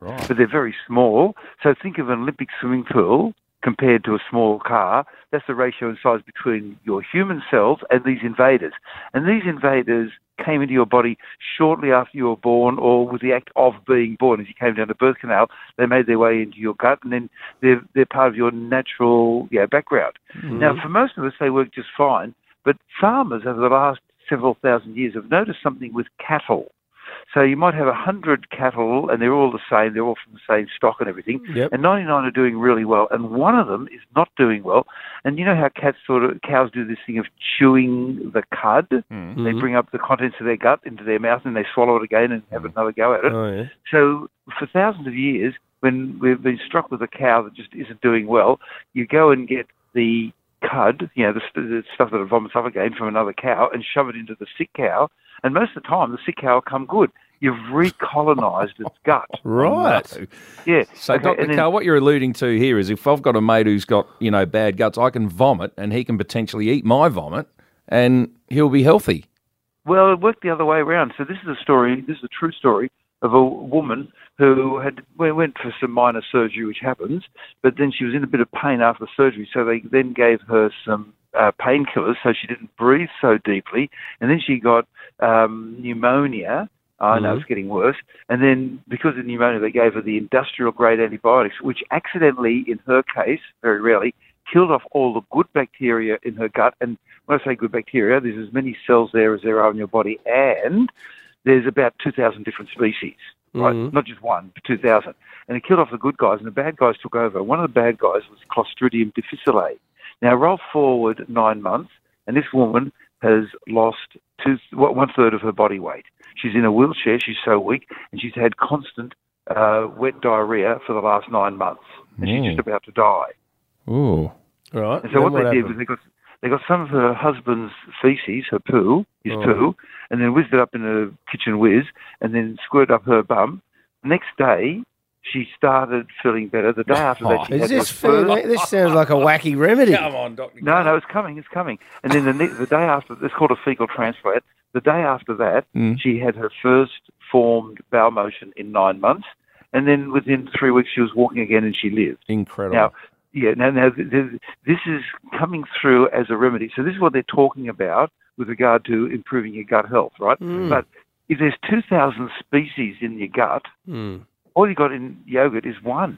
Right. but they're very small. So think of an Olympic swimming pool compared to a small car. That's the ratio in size between your human cells and these invaders. And these invaders came into your body shortly after you were born, or with the act of being born. As you came down the birth canal, they made their way into your gut, and then they're, they're part of your natural yeah, background. Mm-hmm. Now, for most of us, they work just fine, but farmers over the last several thousand years have noticed something with cattle. So you might have a hundred cattle, and they're all the same. They're all from the same stock and everything. Yep. And ninety-nine are doing really well, and one of them is not doing well. And you know how cats sort of cows do this thing of chewing the cud. Mm-hmm. They bring up the contents of their gut into their mouth, and they swallow it again and have another go at it. Oh, yeah. So for thousands of years, when we've been struck with a cow that just isn't doing well, you go and get the cud, you know, the, the stuff that it vomits up again from another cow, and shove it into the sick cow. And most of the time, the sick cow will come good. You've recolonised its gut. Right. No. Yeah. So, Okay, Doctor and then- Carl, what you're alluding to here is if I've got a mate who's got, you know, bad guts, I can vomit and he can potentially eat my vomit and he'll be healthy. Well, it worked the other way around. So this is a story, this is a true story of a woman who had went for some minor surgery, which happens, but then she was in a bit of pain after the surgery, so they then gave her some uh, painkillers so she didn't breathe so deeply, and then she got um, pneumonia. I know Mhm. it's getting worse. And then because of pneumonia, they gave her the industrial-grade antibiotics, which accidentally, in her case, very rarely, killed off all the good bacteria in her gut. And when I say good bacteria, there's as many cells there as there are in your body, and there's about two thousand different species, right? Mhm. Not just one, but two thousand. And it killed off the good guys, and the bad guys took over. One of the bad guys was Clostridium difficile. Now, roll forward nine months, and this woman has lost two, one-third of her body weight. She's in a wheelchair, she's so weak, and she's had constant uh, wet diarrhea for the last nine months. And she's just about to die. Ooh. Right. And so what, what they did was they got they got some of her husband's feces, her poo, his Oh. poo, and then whizzed it up in a kitchen whiz, and then squirted up her bum. The next day, she started feeling better. The day after that, she Is had this her first... feeling, this sounds like a wacky remedy. Come on, Doctor No, no, it's coming, it's coming. And then the, ne- the day after, it's called a fecal transplant. The day after that, Mm. she had her first formed bowel motion in nine months. And then within three weeks, she was walking again and she lived. Incredible. Now, yeah, now, now th- th- this is coming through as a remedy. So this is what they're talking about with regard to improving your gut health, right? Mm. But if there's two thousand species in your gut, Mm. all you got in yogurt is one.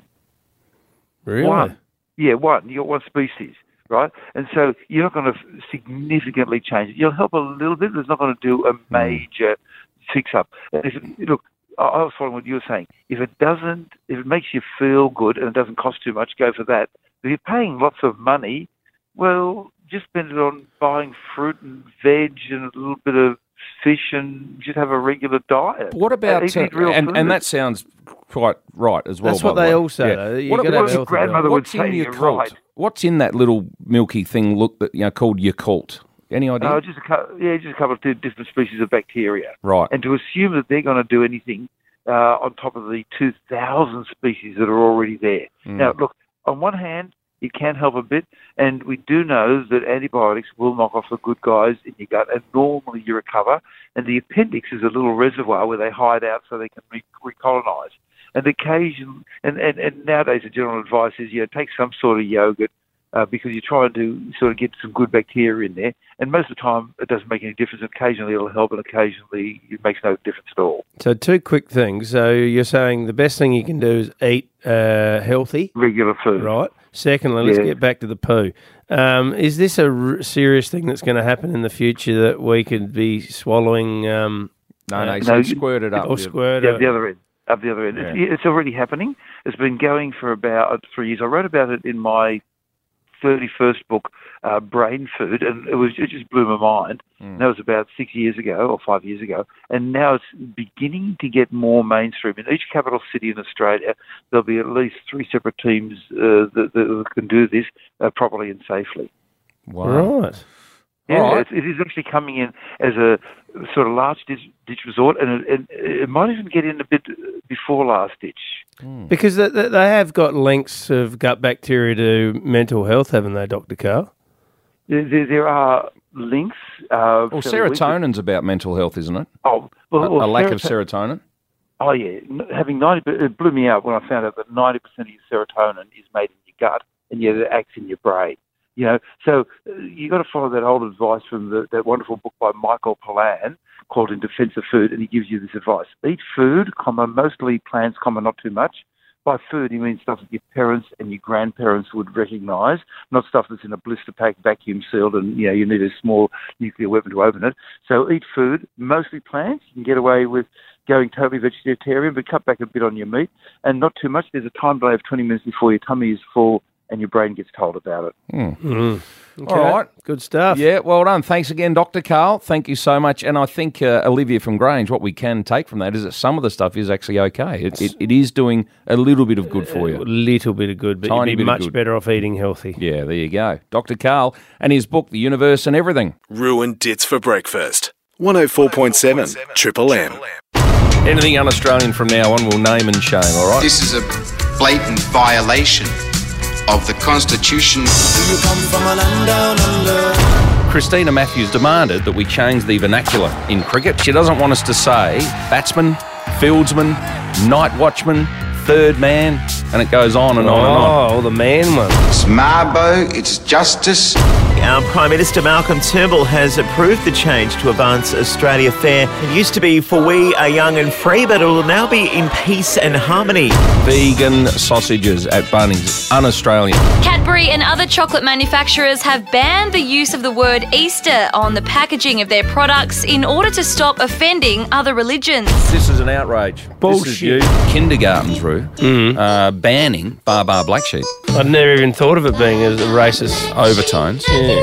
Really? One. Yeah, one. You got one species, right? And so you're not going to significantly change it. You'll help a little bit, but it's not going to do a major fix-up. And if it, look, I I was following what you were saying. If it doesn't, if it makes you feel good and it doesn't cost too much, go for that. But if you're paying lots of money, well, just spend it on buying fruit and veg and a little bit of fish and just have a regular diet. What about, Eat- uh, eat real and, food. and that sounds quite right as well. That's by what the they way. all say, Yeah. though. You What, gotta what's, have healthy grandmother would what's say in you're Yakult? right. What's in that little milky thing look that you know called Yakult? Any idea? Oh, just a couple, yeah, just a couple of di- different species of bacteria. Right. And to assume that they're going to do anything uh, on top of the two thousand species that are already there. Mm. Now, look, on one hand, it can help a bit, and we do know that antibiotics will knock off the good guys in your gut, and normally you recover. And the appendix is a little reservoir where they hide out so they can re- recolonize. And occasion, and, and, and nowadays the general advice is, you know, take some sort of yogurt uh, because you're trying to sort of get some good bacteria in there. And most of the time it doesn't make any difference. Occasionally it'll help, and occasionally it makes no difference at all. So two quick things. So you're saying the best thing you can do is eat uh, healthy, regular food, right? Secondly, let's Yeah. get back to the poo. Um, is this a r- serious thing that's going to happen in the future that we could be swallowing? Um, No, no, uh, he said squirt it up. Or squirt Yeah, it. the other end. Up the other end. Yeah. It's, it's already happening. It's been going for about three years. I wrote about it in my thirty-first book, uh, Brain Food, and it was it just blew my mind. Mm. And that was about six years ago or five years ago. And now it's beginning to get more mainstream. In each capital city in Australia, there'll be at least three separate teams uh, that, that can do this uh, properly and safely. Wow. Right. Yeah, All right. it, it is actually coming in as a sort of last ditch, ditch resort, and it, it, it might even get in a bit before last ditch. Because they, they they have got links of gut bacteria to mental health, haven't they, Doctor Carl? There, there, there are links. Uh, Well, fairly weak- serotonin's about mental health, isn't it? Oh, well, a, well, a lack of serotonin- serotonin. Oh, yeah. N- Having ninety it blew me out when I found out that ninety percent of your serotonin is made in your gut and yet it acts in your brain. You know, so uh, you got to follow that old advice from the, that wonderful book by Michael Pollan called In Defense of Food, and he gives you this advice. Eat food, comma, mostly plants, comma, not too much. By food, he means stuff that your parents and your grandparents would recognise, not stuff that's in a blister pack, vacuum sealed, and you know you need a small nuclear weapon to open it. So eat food, mostly plants. You can get away with going totally vegetarian, but cut back a bit on your meat, and not too much. There's a time delay of twenty minutes before your tummy is full and your brain gets told about it. Mm. Mm. Okay. All right. Good stuff. Yeah, well done. Thanks again, Doctor Carl. Thank you so much. And I think, uh, Olivia from Grange, what we can take from that is that some of the stuff is actually okay. It, it, it is doing a little bit of good for you. A little bit of good, but Tiny you'd be bit of much good. better off eating healthy. Yeah, there you go. Doctor Carl and his book, The Universe and Everything. Ruined Dits for breakfast. one oh four point seven Triple M. Anything un-Australian from now on, we'll name and shame, all right? This is a blatant violation of the Constitution. You come from a land down under. Christina Matthews demanded that we change the vernacular in cricket. She doesn't want us to say batsman, fieldsman, night watchman, third man, and it goes on and on and on. Oh, the man one. It's Mabo, it's justice. Our Prime Minister Malcolm Turnbull has approved the change to Advance Australia Fair. It used to be for we are young and free, but it will now be in peace and harmony. Vegan sausages at Bunnings, un-Australian. Cadbury and other chocolate manufacturers have banned the use of the word Easter on the packaging of their products in order to stop offending other religions. This is an outrage. Bullshit. This is you. Kindergartens, Roo, Mm. uh, banning Bar Bar Black Sheep. I'd never even thought of it being a racist overtones. Yeah.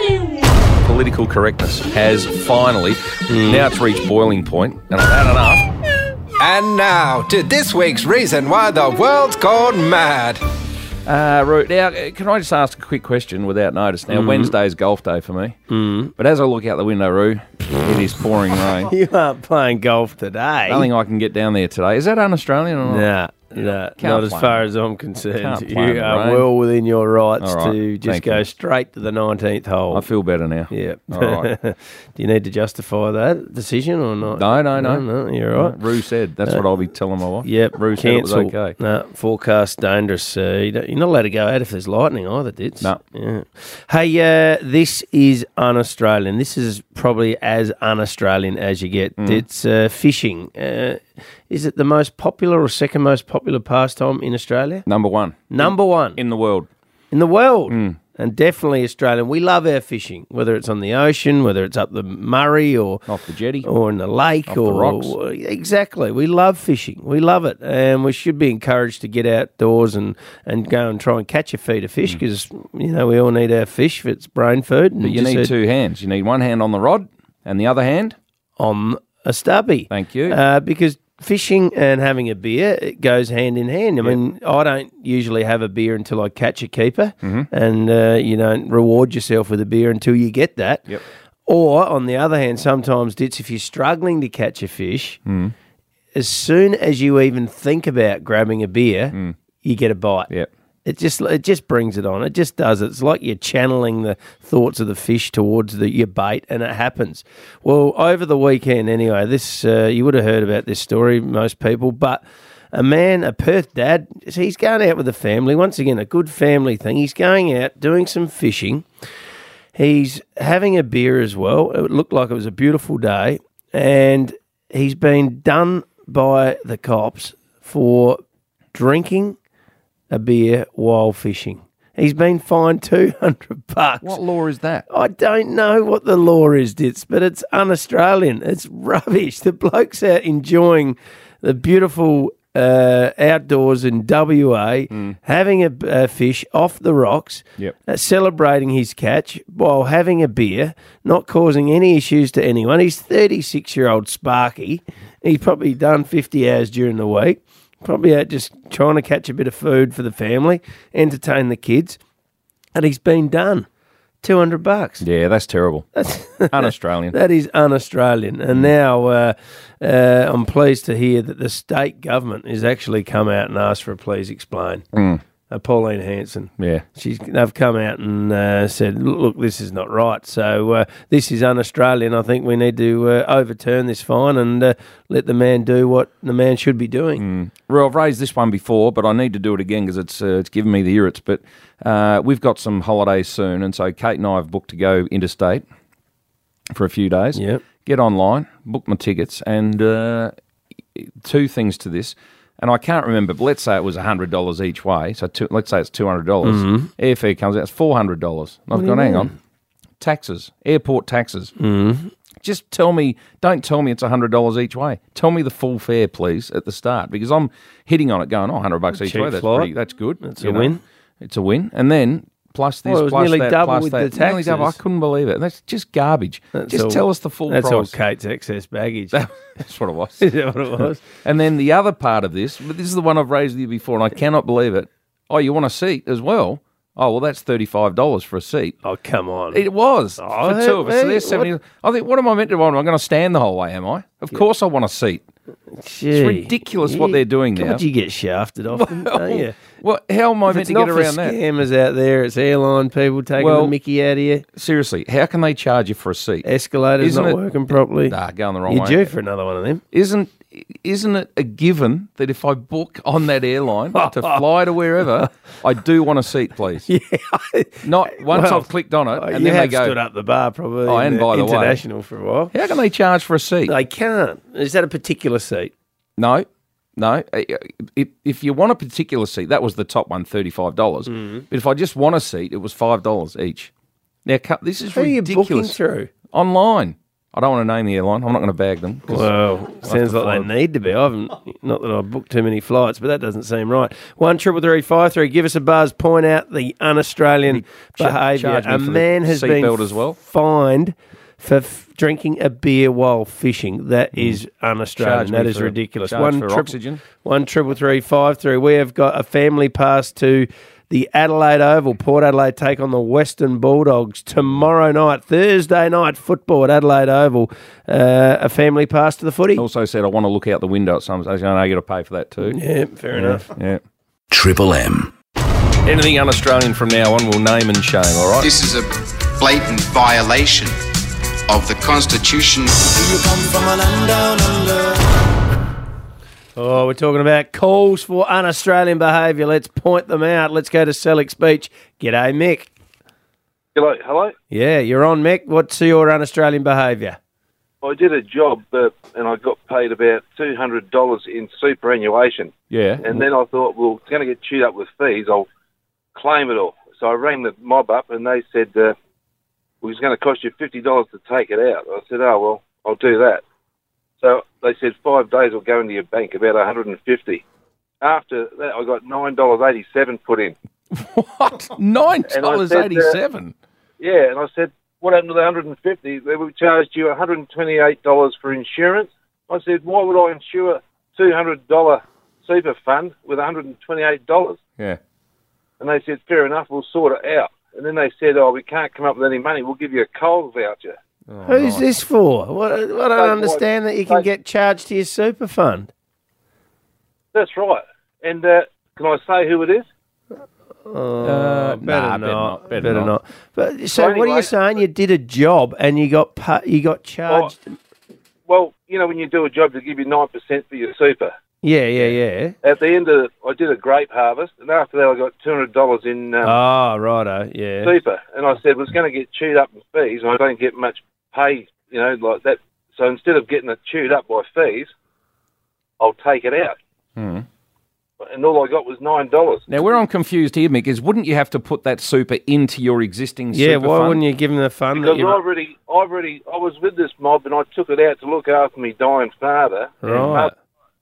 Political correctness has finally, now it's reached boiling point, and I've had enough. And now to this week's reason why the world's gone mad. Uh, Roo, now, can I just ask a quick question without notice? Now, Mm. Wednesday's golf day for me, Mm. but as I look out the window, Roo, it is pouring rain. You aren't playing golf today. Nothing I can get down there today. Is that un-Australian or not? Nah. No, Can't not as play far in- as I'm concerned. can't play in You the are rain. well within your rights All right, to just thank go you. straight to the nineteenth hole. I feel better now. Yeah. All right. Do you need to justify that decision or not? No, no, no. No, you're right. Roo said. That's Uh, what I'll be telling my wife. Yep. Roo said it was cancel. okay. No, forecast dangerous. Uh, you don't, you're not allowed to go out if there's lightning either, Dits. No. Yeah. Hey, uh, this is un-Australian. This is probably as un-Australian as you get. Mm. It's uh, fishing. Uh, is it the most popular or second most popular pastime in Australia? Number one. Number one. In the world. In the world. Mm. And definitely Australian. We love our fishing, whether it's on the ocean, whether it's up the Murray or off the jetty or in the lake Off or the rocks. exactly. We love fishing. We love it, and we should be encouraged to get outdoors and, and go and try and catch a feed of fish because you know we all need our fish for its brain food. And But you just need said- two hands. You need one hand on the rod and the other hand on a stubby. Thank you. Uh, because fishing and having a beer, it goes hand in hand. I mean, I don't usually have a beer until I catch a keeper, Mhm. and uh, you don't reward yourself with a beer until you get that. Yep. Or, on the other hand, sometimes, Dits, if you're struggling to catch a fish, Mm. as soon as you even think about grabbing a beer, Mm. you get a bite. Yep. It just it just brings it on. It just does it. It's like you're channeling the thoughts of the fish towards the your bait, and it happens. Well, over the weekend, anyway, this uh, you would have heard about this story, most people, but a man, a Perth dad, he's going out with the family. Once again, a good family thing. He's going out doing some fishing. He's having a beer as well. It looked like it was a beautiful day, and he's been done by the cops for drinking a beer while fishing. He's been fined two hundred bucks. What law is that? I don't know what the law is, Dits, but it's un-Australian. It's rubbish. The bloke's out enjoying the beautiful uh, outdoors in W A, having a, a fish off the rocks, Yep. uh, celebrating his catch while having a beer, not causing any issues to anyone. He's thirty-six-year-old Sparky. He's probably done fifty hours during the week. Probably out just trying to catch a bit of food for the family, entertain the kids, and he's been done. Two hundred bucks. Yeah, that's terrible. That's un-Australian. That is un-Australian. And now uh, uh, I'm pleased to hear that the state government has actually come out and asked for a please explain. Mm. Uh, Pauline Hanson. Yeah. She's, they've come out and uh, said, look, look, this is not right. So uh, this is un-Australian. I think we need to uh, overturn this fine and uh, let the man do what the man should be doing. Mm. Well, I've raised this one before, but I need to do it again because it's uh, it's given me the irrits. But uh, we've got some holidays soon, and so Kate and I have booked to go interstate for a few days. Yep. Get online, book my tickets, and uh, two things to this. And I can't remember, but let's say it was one hundred dollars each way. So two, let's say it's two hundred dollars. Mhm. Airfare comes out, it's four hundred dollars. And I've What do gone, you hang mean? on. Taxes, airport taxes. Mhm. Just tell me, don't tell me it's one hundred dollars each way. Tell me the full fare, please, at the start. Because I'm hitting on it going, oh, one hundred bucks each Cheap way, that's, flight. pretty, that's good. That's you a know. win. It's a win. And then plus this, Well, it was plus nearly that, double plus with that. the Nearly double. I taxes. couldn't believe it. That's just garbage. That's just all- tell us the full That's all price. Kate's excess baggage. That's what it was. Is that what it was? And then the other part of this, but this is the one I've raised with you before, and I cannot believe it. Oh, you want a seat as well? Oh, well, that's thirty-five dollars for a seat. Oh, come on. It was Oh, for two of us. So hey, there's seventy. I think, what am I meant to want? I'm going to stand the whole way, am I? Of course I want a seat. Gee, It's ridiculous what you- they're doing now. God, you get shafted often, don't you? Well, how am I If meant it's to not get for around that? scammers out there, it's airline people taking Well, the mickey out of you. Seriously, how can they charge you for a seat? Escalator's Isn't not it- working properly. Nah, going the wrong You're way. due for another one of them. Isn't isn't it a given that if I book on that airline to fly to wherever, I do want a seat, please? Yeah. Not once Well, I've clicked on it, Oh, and you then have they go. stood up the bar probably. Oh, in and the by the way- international for a while. How can they charge for a seat? They can't. Is that a particular seat? No, no. If, if you want a particular seat, that was the top one, thirty-five dollars. Mhm. But if I just want a seat, it was five dollars each. Now, cu- this is Who are you ridiculous. booking through? Online. I don't want to name the airline. I'm not going to bag them. 'cause Well, I'll have sounds to like find- they need to be. I haven't, not that I've booked too many flights, but that doesn't seem right. One triple three five three. Give us a buzz. Point out the un-Australian Cha- behaviour. charge me A for the man has been seatbelt as well. fined for f- drinking a beer while fishing. That is un-Australian. Charge me That is for- ridiculous. charge One for triple- oxygen. One triple three five three. We have got a family pass to the Adelaide Oval. Port Adelaide take on the Western Bulldogs tomorrow night, Thursday night football at Adelaide Oval. Uh, a family pass to the footy. Also said I want to look out the window at some stage. I know you got to pay for that too. Yeah, fair Yeah, enough. Yeah. Triple M. Anything un-Australian from now on, we'll name and shame. All right. This is a blatant violation of the Constitution. You come from a land down under. Oh, we're talking about calls for un-Australian behaviour. Let's point them out. Let's go to Selleck's Beach. G'day, Mick. Hello, hello. Yeah, you're on, Mick. What's your un-Australian behaviour? I did a job uh, and I got paid about two hundred dollars in superannuation. Yeah. And then I thought, well, it's going to get chewed up with fees. I'll claim it all. So I rang the mob up and they said, uh, well, it's going to cost you fifty dollars to take it out. I said, oh, well, I'll do that. So they said five days will go into your bank, about one hundred fifty. After that, I got nine dollars eighty-seven put in. What? nine And I dollars said, uh, eighty-seven? Yeah, and I said, what happened to the one hundred fifty? They would charged you one hundred twenty-eight dollars for insurance. I said, why would I insure a two hundred dollars super fund with one hundred twenty-eight dollars? Yeah. And they said, fair enough, we'll sort it out. And then they said, oh, we can't come up with any money. We'll give you a Coles voucher. Oh, Who's this for? What, I don't That's understand right. that you can get charged to your super fund. That's right. And uh, can I say who it is? Oh, Uh, better, nah, not, better not, better better not. not. But so, So what are anyway- you saying? You did a job and you got pa- you got charged. Well, you know, when you do a job, they give you nine percent for your super. Yeah, yeah, yeah. At the end of it, I did a grape harvest, and after that, I got two hundred dollars in um, Oh, righto. Yeah. super. And I said, well, it's going to get chewed up in fees, and I don't get much pay, you know, like that. So instead of getting it chewed up by fees, I'll take it out. Hmm. And all I got was nine dollars. Now, where I'm confused here, Mick, is wouldn't you have to put that super into your existing Yeah, super why fund? wouldn't you give them the fund? Because that you I already, I already, I was with this mob, and I took it out to look after me dying father. and Right. mother.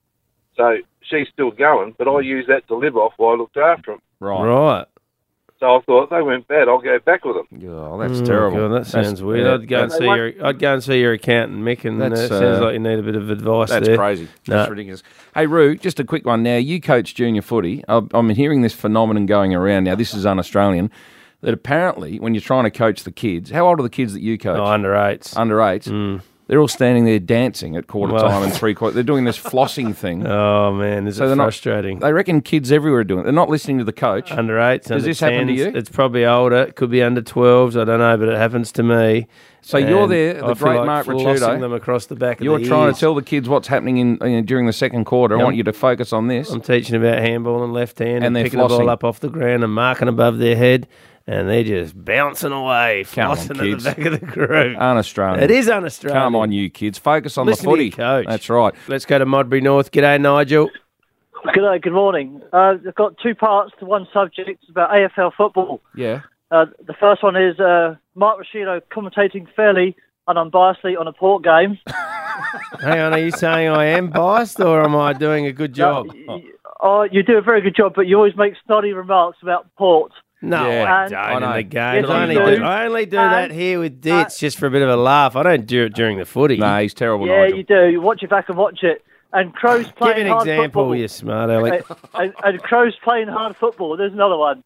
So she's still going, but I used that to live off while I looked after him. Right. Right. So I thought, if they went bad, I'll go back with them. Oh, that's Oh, terrible. God, that That's- sounds weird. yeah, I'd go and that's- see your I'd go and see your accountant, Mick, and uh, it That's, sounds uh, like you need a bit of advice That's there. crazy. No. That's ridiculous. Hey, Roo, just a quick one. Now, you coach junior footy. I'm I'm hearing this phenomenon going around now. This is un-Australian. That apparently, when you're trying to coach the kids, how old are the kids that you coach? Oh, under eights. Under eights. Mm. They're all standing there dancing at quarter Well- time and three quarter. They're doing this flossing thing. Oh, man, is it they're not- frustrating? they reckon kids everywhere are doing it. They're not listening to the coach. Under eights, Does under this happen to tens, you? It's probably older. It could be under twelves. I don't know, but it happens to me. So you're And there, the I feel great like Mark flossing Ricciuto. them across the back of You're the trying ears. to tell the kids what's happening in you know, during the second quarter. I Yep. want you to focus on this. I'm teaching about handball and left hand And and, they're picking the flossing. ball up off the ground and marking above their head, and they're just bouncing away, Come on, flossing kids. at the back of the group. Un-Australian. It is un-Australian. Come on, you kids. Focus on Listen the footy. to your coach. That's right. Let's go to Modbury North. G'day, Nigel. Good, good morning. Uh, I've got two parts to one subject. It's about A F L football. Yeah. Uh, the first one is uh, Mark Ricciuto commentating fairly and unbiasedly on a Port game. Hang on, are you saying I am biased or am I doing a good job? Oh, you do a very good job, but you always make snotty remarks about Port. No, Yeah. I And- don't I in know. the game. Yes, I, only you do, do. I only do And- that here with Ditz just for a bit of a laugh. I don't do it during the footy. No, he's terrible, Yeah, you do. You watch it back and watch it. And Crow's Give playing an hard example, football. you smart aleck. And, and, and Crow's playing hard football. There's another one.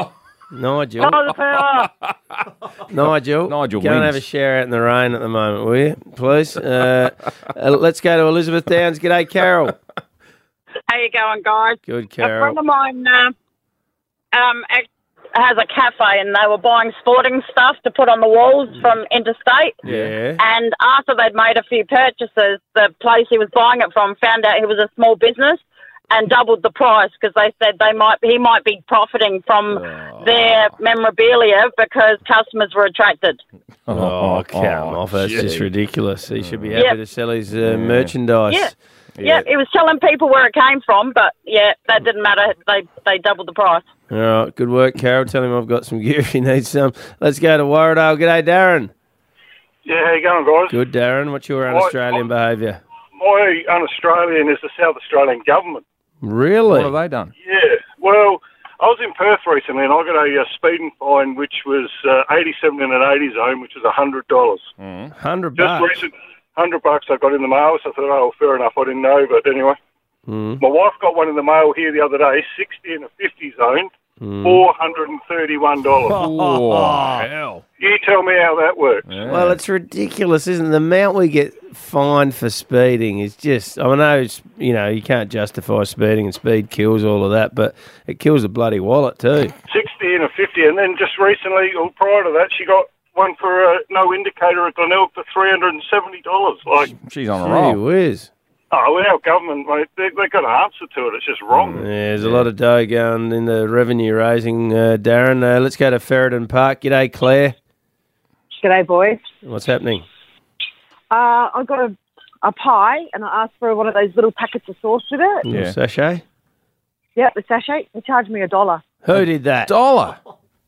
Nigel. Oh, the power! Nigel, Nigel go and wins. have a shower out in the rain at the moment, will you, please? Uh, uh, let's go to Elizabeth Downs. G'day, Carol. How you going, guys? Good, A Carol. friend of mine uh, um, act- has a cafe, and they were buying sporting stuff to put on the walls from interstate. Yeah. And after they'd made a few purchases, the place he was buying it from found out he was a small business and doubled the price because they said they might he might be profiting from their memorabilia because customers were attracted. Oh, come off. That's gee. just ridiculous. He should be happy Yep. to sell his uh, merchandise. Yeah. Yeah, he was telling people where it came from, but yeah, that didn't matter. They they doubled the price. All right, good work, Carol. Tell him I've got some gear if he needs some. Let's go to Warradale. G'day, Darren. Yeah, how you going, guys? Good, Darren. What's your Right, un-Australian behaviour? My un-Australian is the South Australian government. Really? What have they done? Yeah, well, I was in Perth recently and I got a uh, speeding fine which was uh, eighty-seven in an eighty zone, which was one hundred dollars. one hundred Just bucks. recent, one hundred bucks I got in the mail, so I thought, oh, fair enough, I didn't know, but anyway. Mm. My wife got one in the mail here the other day, sixty in a fifty zone, Mm. four hundred thirty-one dollars. Oh, hell. You tell me how that works. Well, it's ridiculous, isn't it? The amount we get fined for speeding is just, I know, it's, you know, you can't justify speeding and speed kills, all of that, but it kills a bloody wallet too. sixty and a fifty, and then just recently, or prior to that, she got one for uh, no indicator at Glenelg for three hundred seventy dollars. Like, She's on a Gee roll. whiz. oh, well, our government, mate, they, they've got an answer to it. It's just wrong. Yeah, there's a lot of dough going in the revenue raising, uh, Darren. Uh, let's go to Ferryden Park. G'day, Claire. G'day, boys. What's happening? Uh, I got a, a pie, and I asked for one of those little packets of sauce with it. Little Sachet? Yep, the sachet. They charged me a dollar. Who did that? Dollar?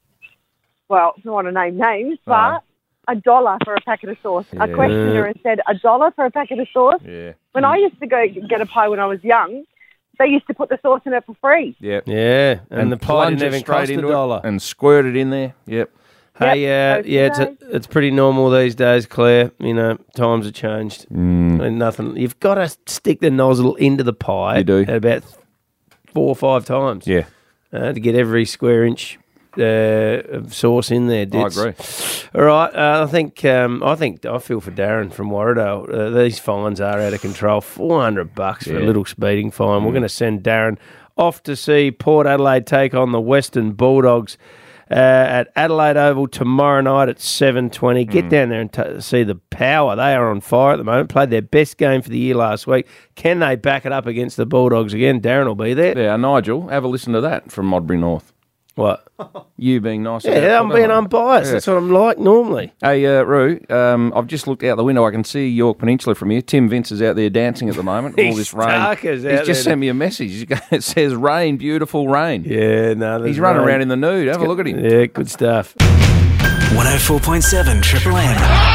Well, I don't want to name names, but Uh-huh. a dollar for a packet of sauce. I Yeah. questioned her and said, a dollar for a packet of sauce? Yeah. When I used to go get a pie when I was young, they used to put the sauce in it for free. Yep. Yeah, and, the pie plunge didn't it even straight cost a into it dollar. and squirt it in there. Yep. Hey, Yep, uh, so yeah, it's a, it's pretty normal these days, Claire. You know, times have changed. Mm. And nothing. You've got to stick the nozzle into the pie. You do. About four or five times. Yeah. Uh, to get every square inch uh, of sauce in there. Ditz. I agree. All right, uh, I think um, I think I feel for Darren from Warradale. Uh, these fines are out of control. Four hundred bucks for a Yeah. little speeding fine. Mm. We're going to send Darren off to see Port Adelaide take on the Western Bulldogs uh, at Adelaide Oval tomorrow night at seven twenty. Get Mm. down there and t- see the power. They are on fire at the moment. Played their best game for the year last week. Can they back it up against the Bulldogs again? Darren will be there. Yeah, Nigel, have a listen to that from Modbury North. What? You being nice. about Yeah, I'm it. being unbiased. Yeah. That's what I'm like normally. Hey, uh, Roo, um, I've just looked out the window. I can see York Peninsula from here. Tim Vince is out there dancing at the moment. All He's this rain. starkers He's out just there. sent me a message. It says rain, beautiful rain. Yeah, no, there's He's running rain. around in the nude. Have a look at him. Yeah, good stuff. one oh four point seven Triple M.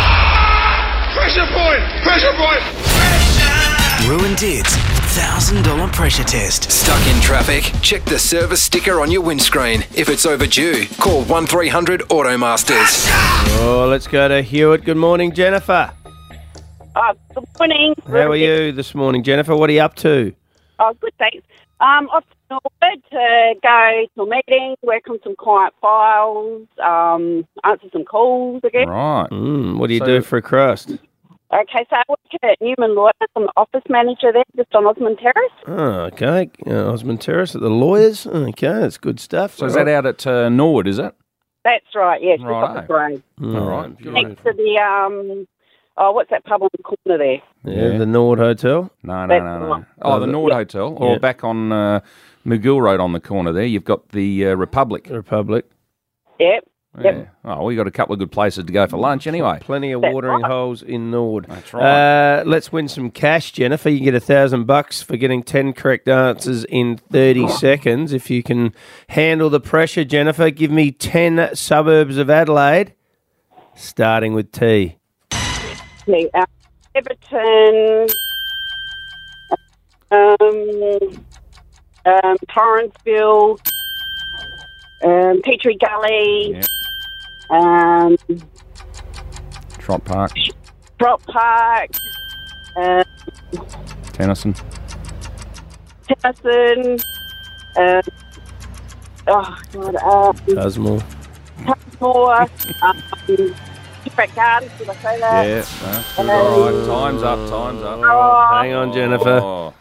Pressure point! Pressure point! Ruin Dids, one thousand dollars pressure test. Stuck in traffic? Check the service sticker on your windscreen. If it's overdue, call one three hundred Automasters. Oh, let's go to Hewitt. Good morning, Jennifer. Uh, good morning. How are you this morning, Jennifer? What are you up to? Oh, good, thanks. Um, off to Norwood to go to a meeting, work on some client files, um, answer some calls again. Right. Mm, what do you So- do for a crust? Okay, so I work at Newman Lawyers. I'm the office manager there, just on Osmond Terrace. Oh, okay. Uh, Osmond Terrace at the Lawyers. Okay, that's good stuff. So is that out at uh, Norwood, is it? That's right, yes. We've Righto. got the parade. All right. Next to the, um, oh, what's that pub on the corner there? Yeah, Yeah. the Nord Hotel. No, no, That's no, the no. one. Oh, the Nord Yeah. Hotel, or Yeah. back on uh, McGill Road on the corner there. You've got the uh, Republic. Republic. Yep. Yeah. Oh, we got a couple of good places to go for lunch anyway. Plenty of That's watering right. holes in Nord. That's right. Uh, let's win some cash, Jennifer. You get a thousand bucks for getting ten correct answers in thirty seconds. If you can handle the pressure, Jennifer, give me ten suburbs of Adelaide, starting with T. Okay, uh, Everton, um, um, Torranceville, um, Petrie Gully, um, Trot Park, Brock Park, um, Tennyson. Tennyson, um, oh God, um, Cosmore. Cosmore, um, Different Gardens, did I say that? Yeah, that's Um, all right. Time's up, time's up. Oh. Hang on, Jennifer. Oh.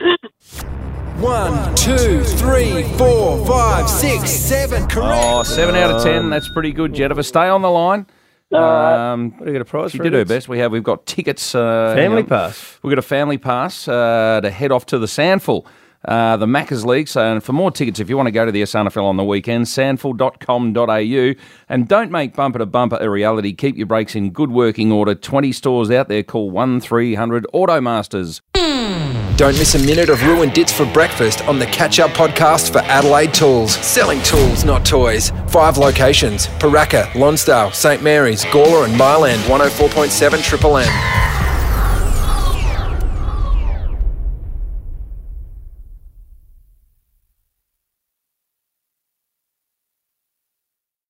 One, two, three, four, five, six, seven. Correct. Oh, seven out of ten. That's pretty good, Jennifer. Stay on the line. Um, What do you get a prize she for did it? her best. We have. We've got tickets. Uh, Family hang on. pass. We've got a family pass uh, to head off to the Sandful, uh, the Maccas League. So, and for more tickets, if you want to go to the S N F L on the weekend, sandful dot com dot a u. And don't make bumper to bumper a reality. Keep your brakes in good working order. twenty stores out there. Call one three hundred Automasters. Don't miss a minute of Ruined Dits for breakfast on the Catch Up podcast for Adelaide Tools. Selling tools, not toys. Five locations: Paraka, Lonsdale, St Mary's, Gawler and Marland. one oh four point seven Triple M.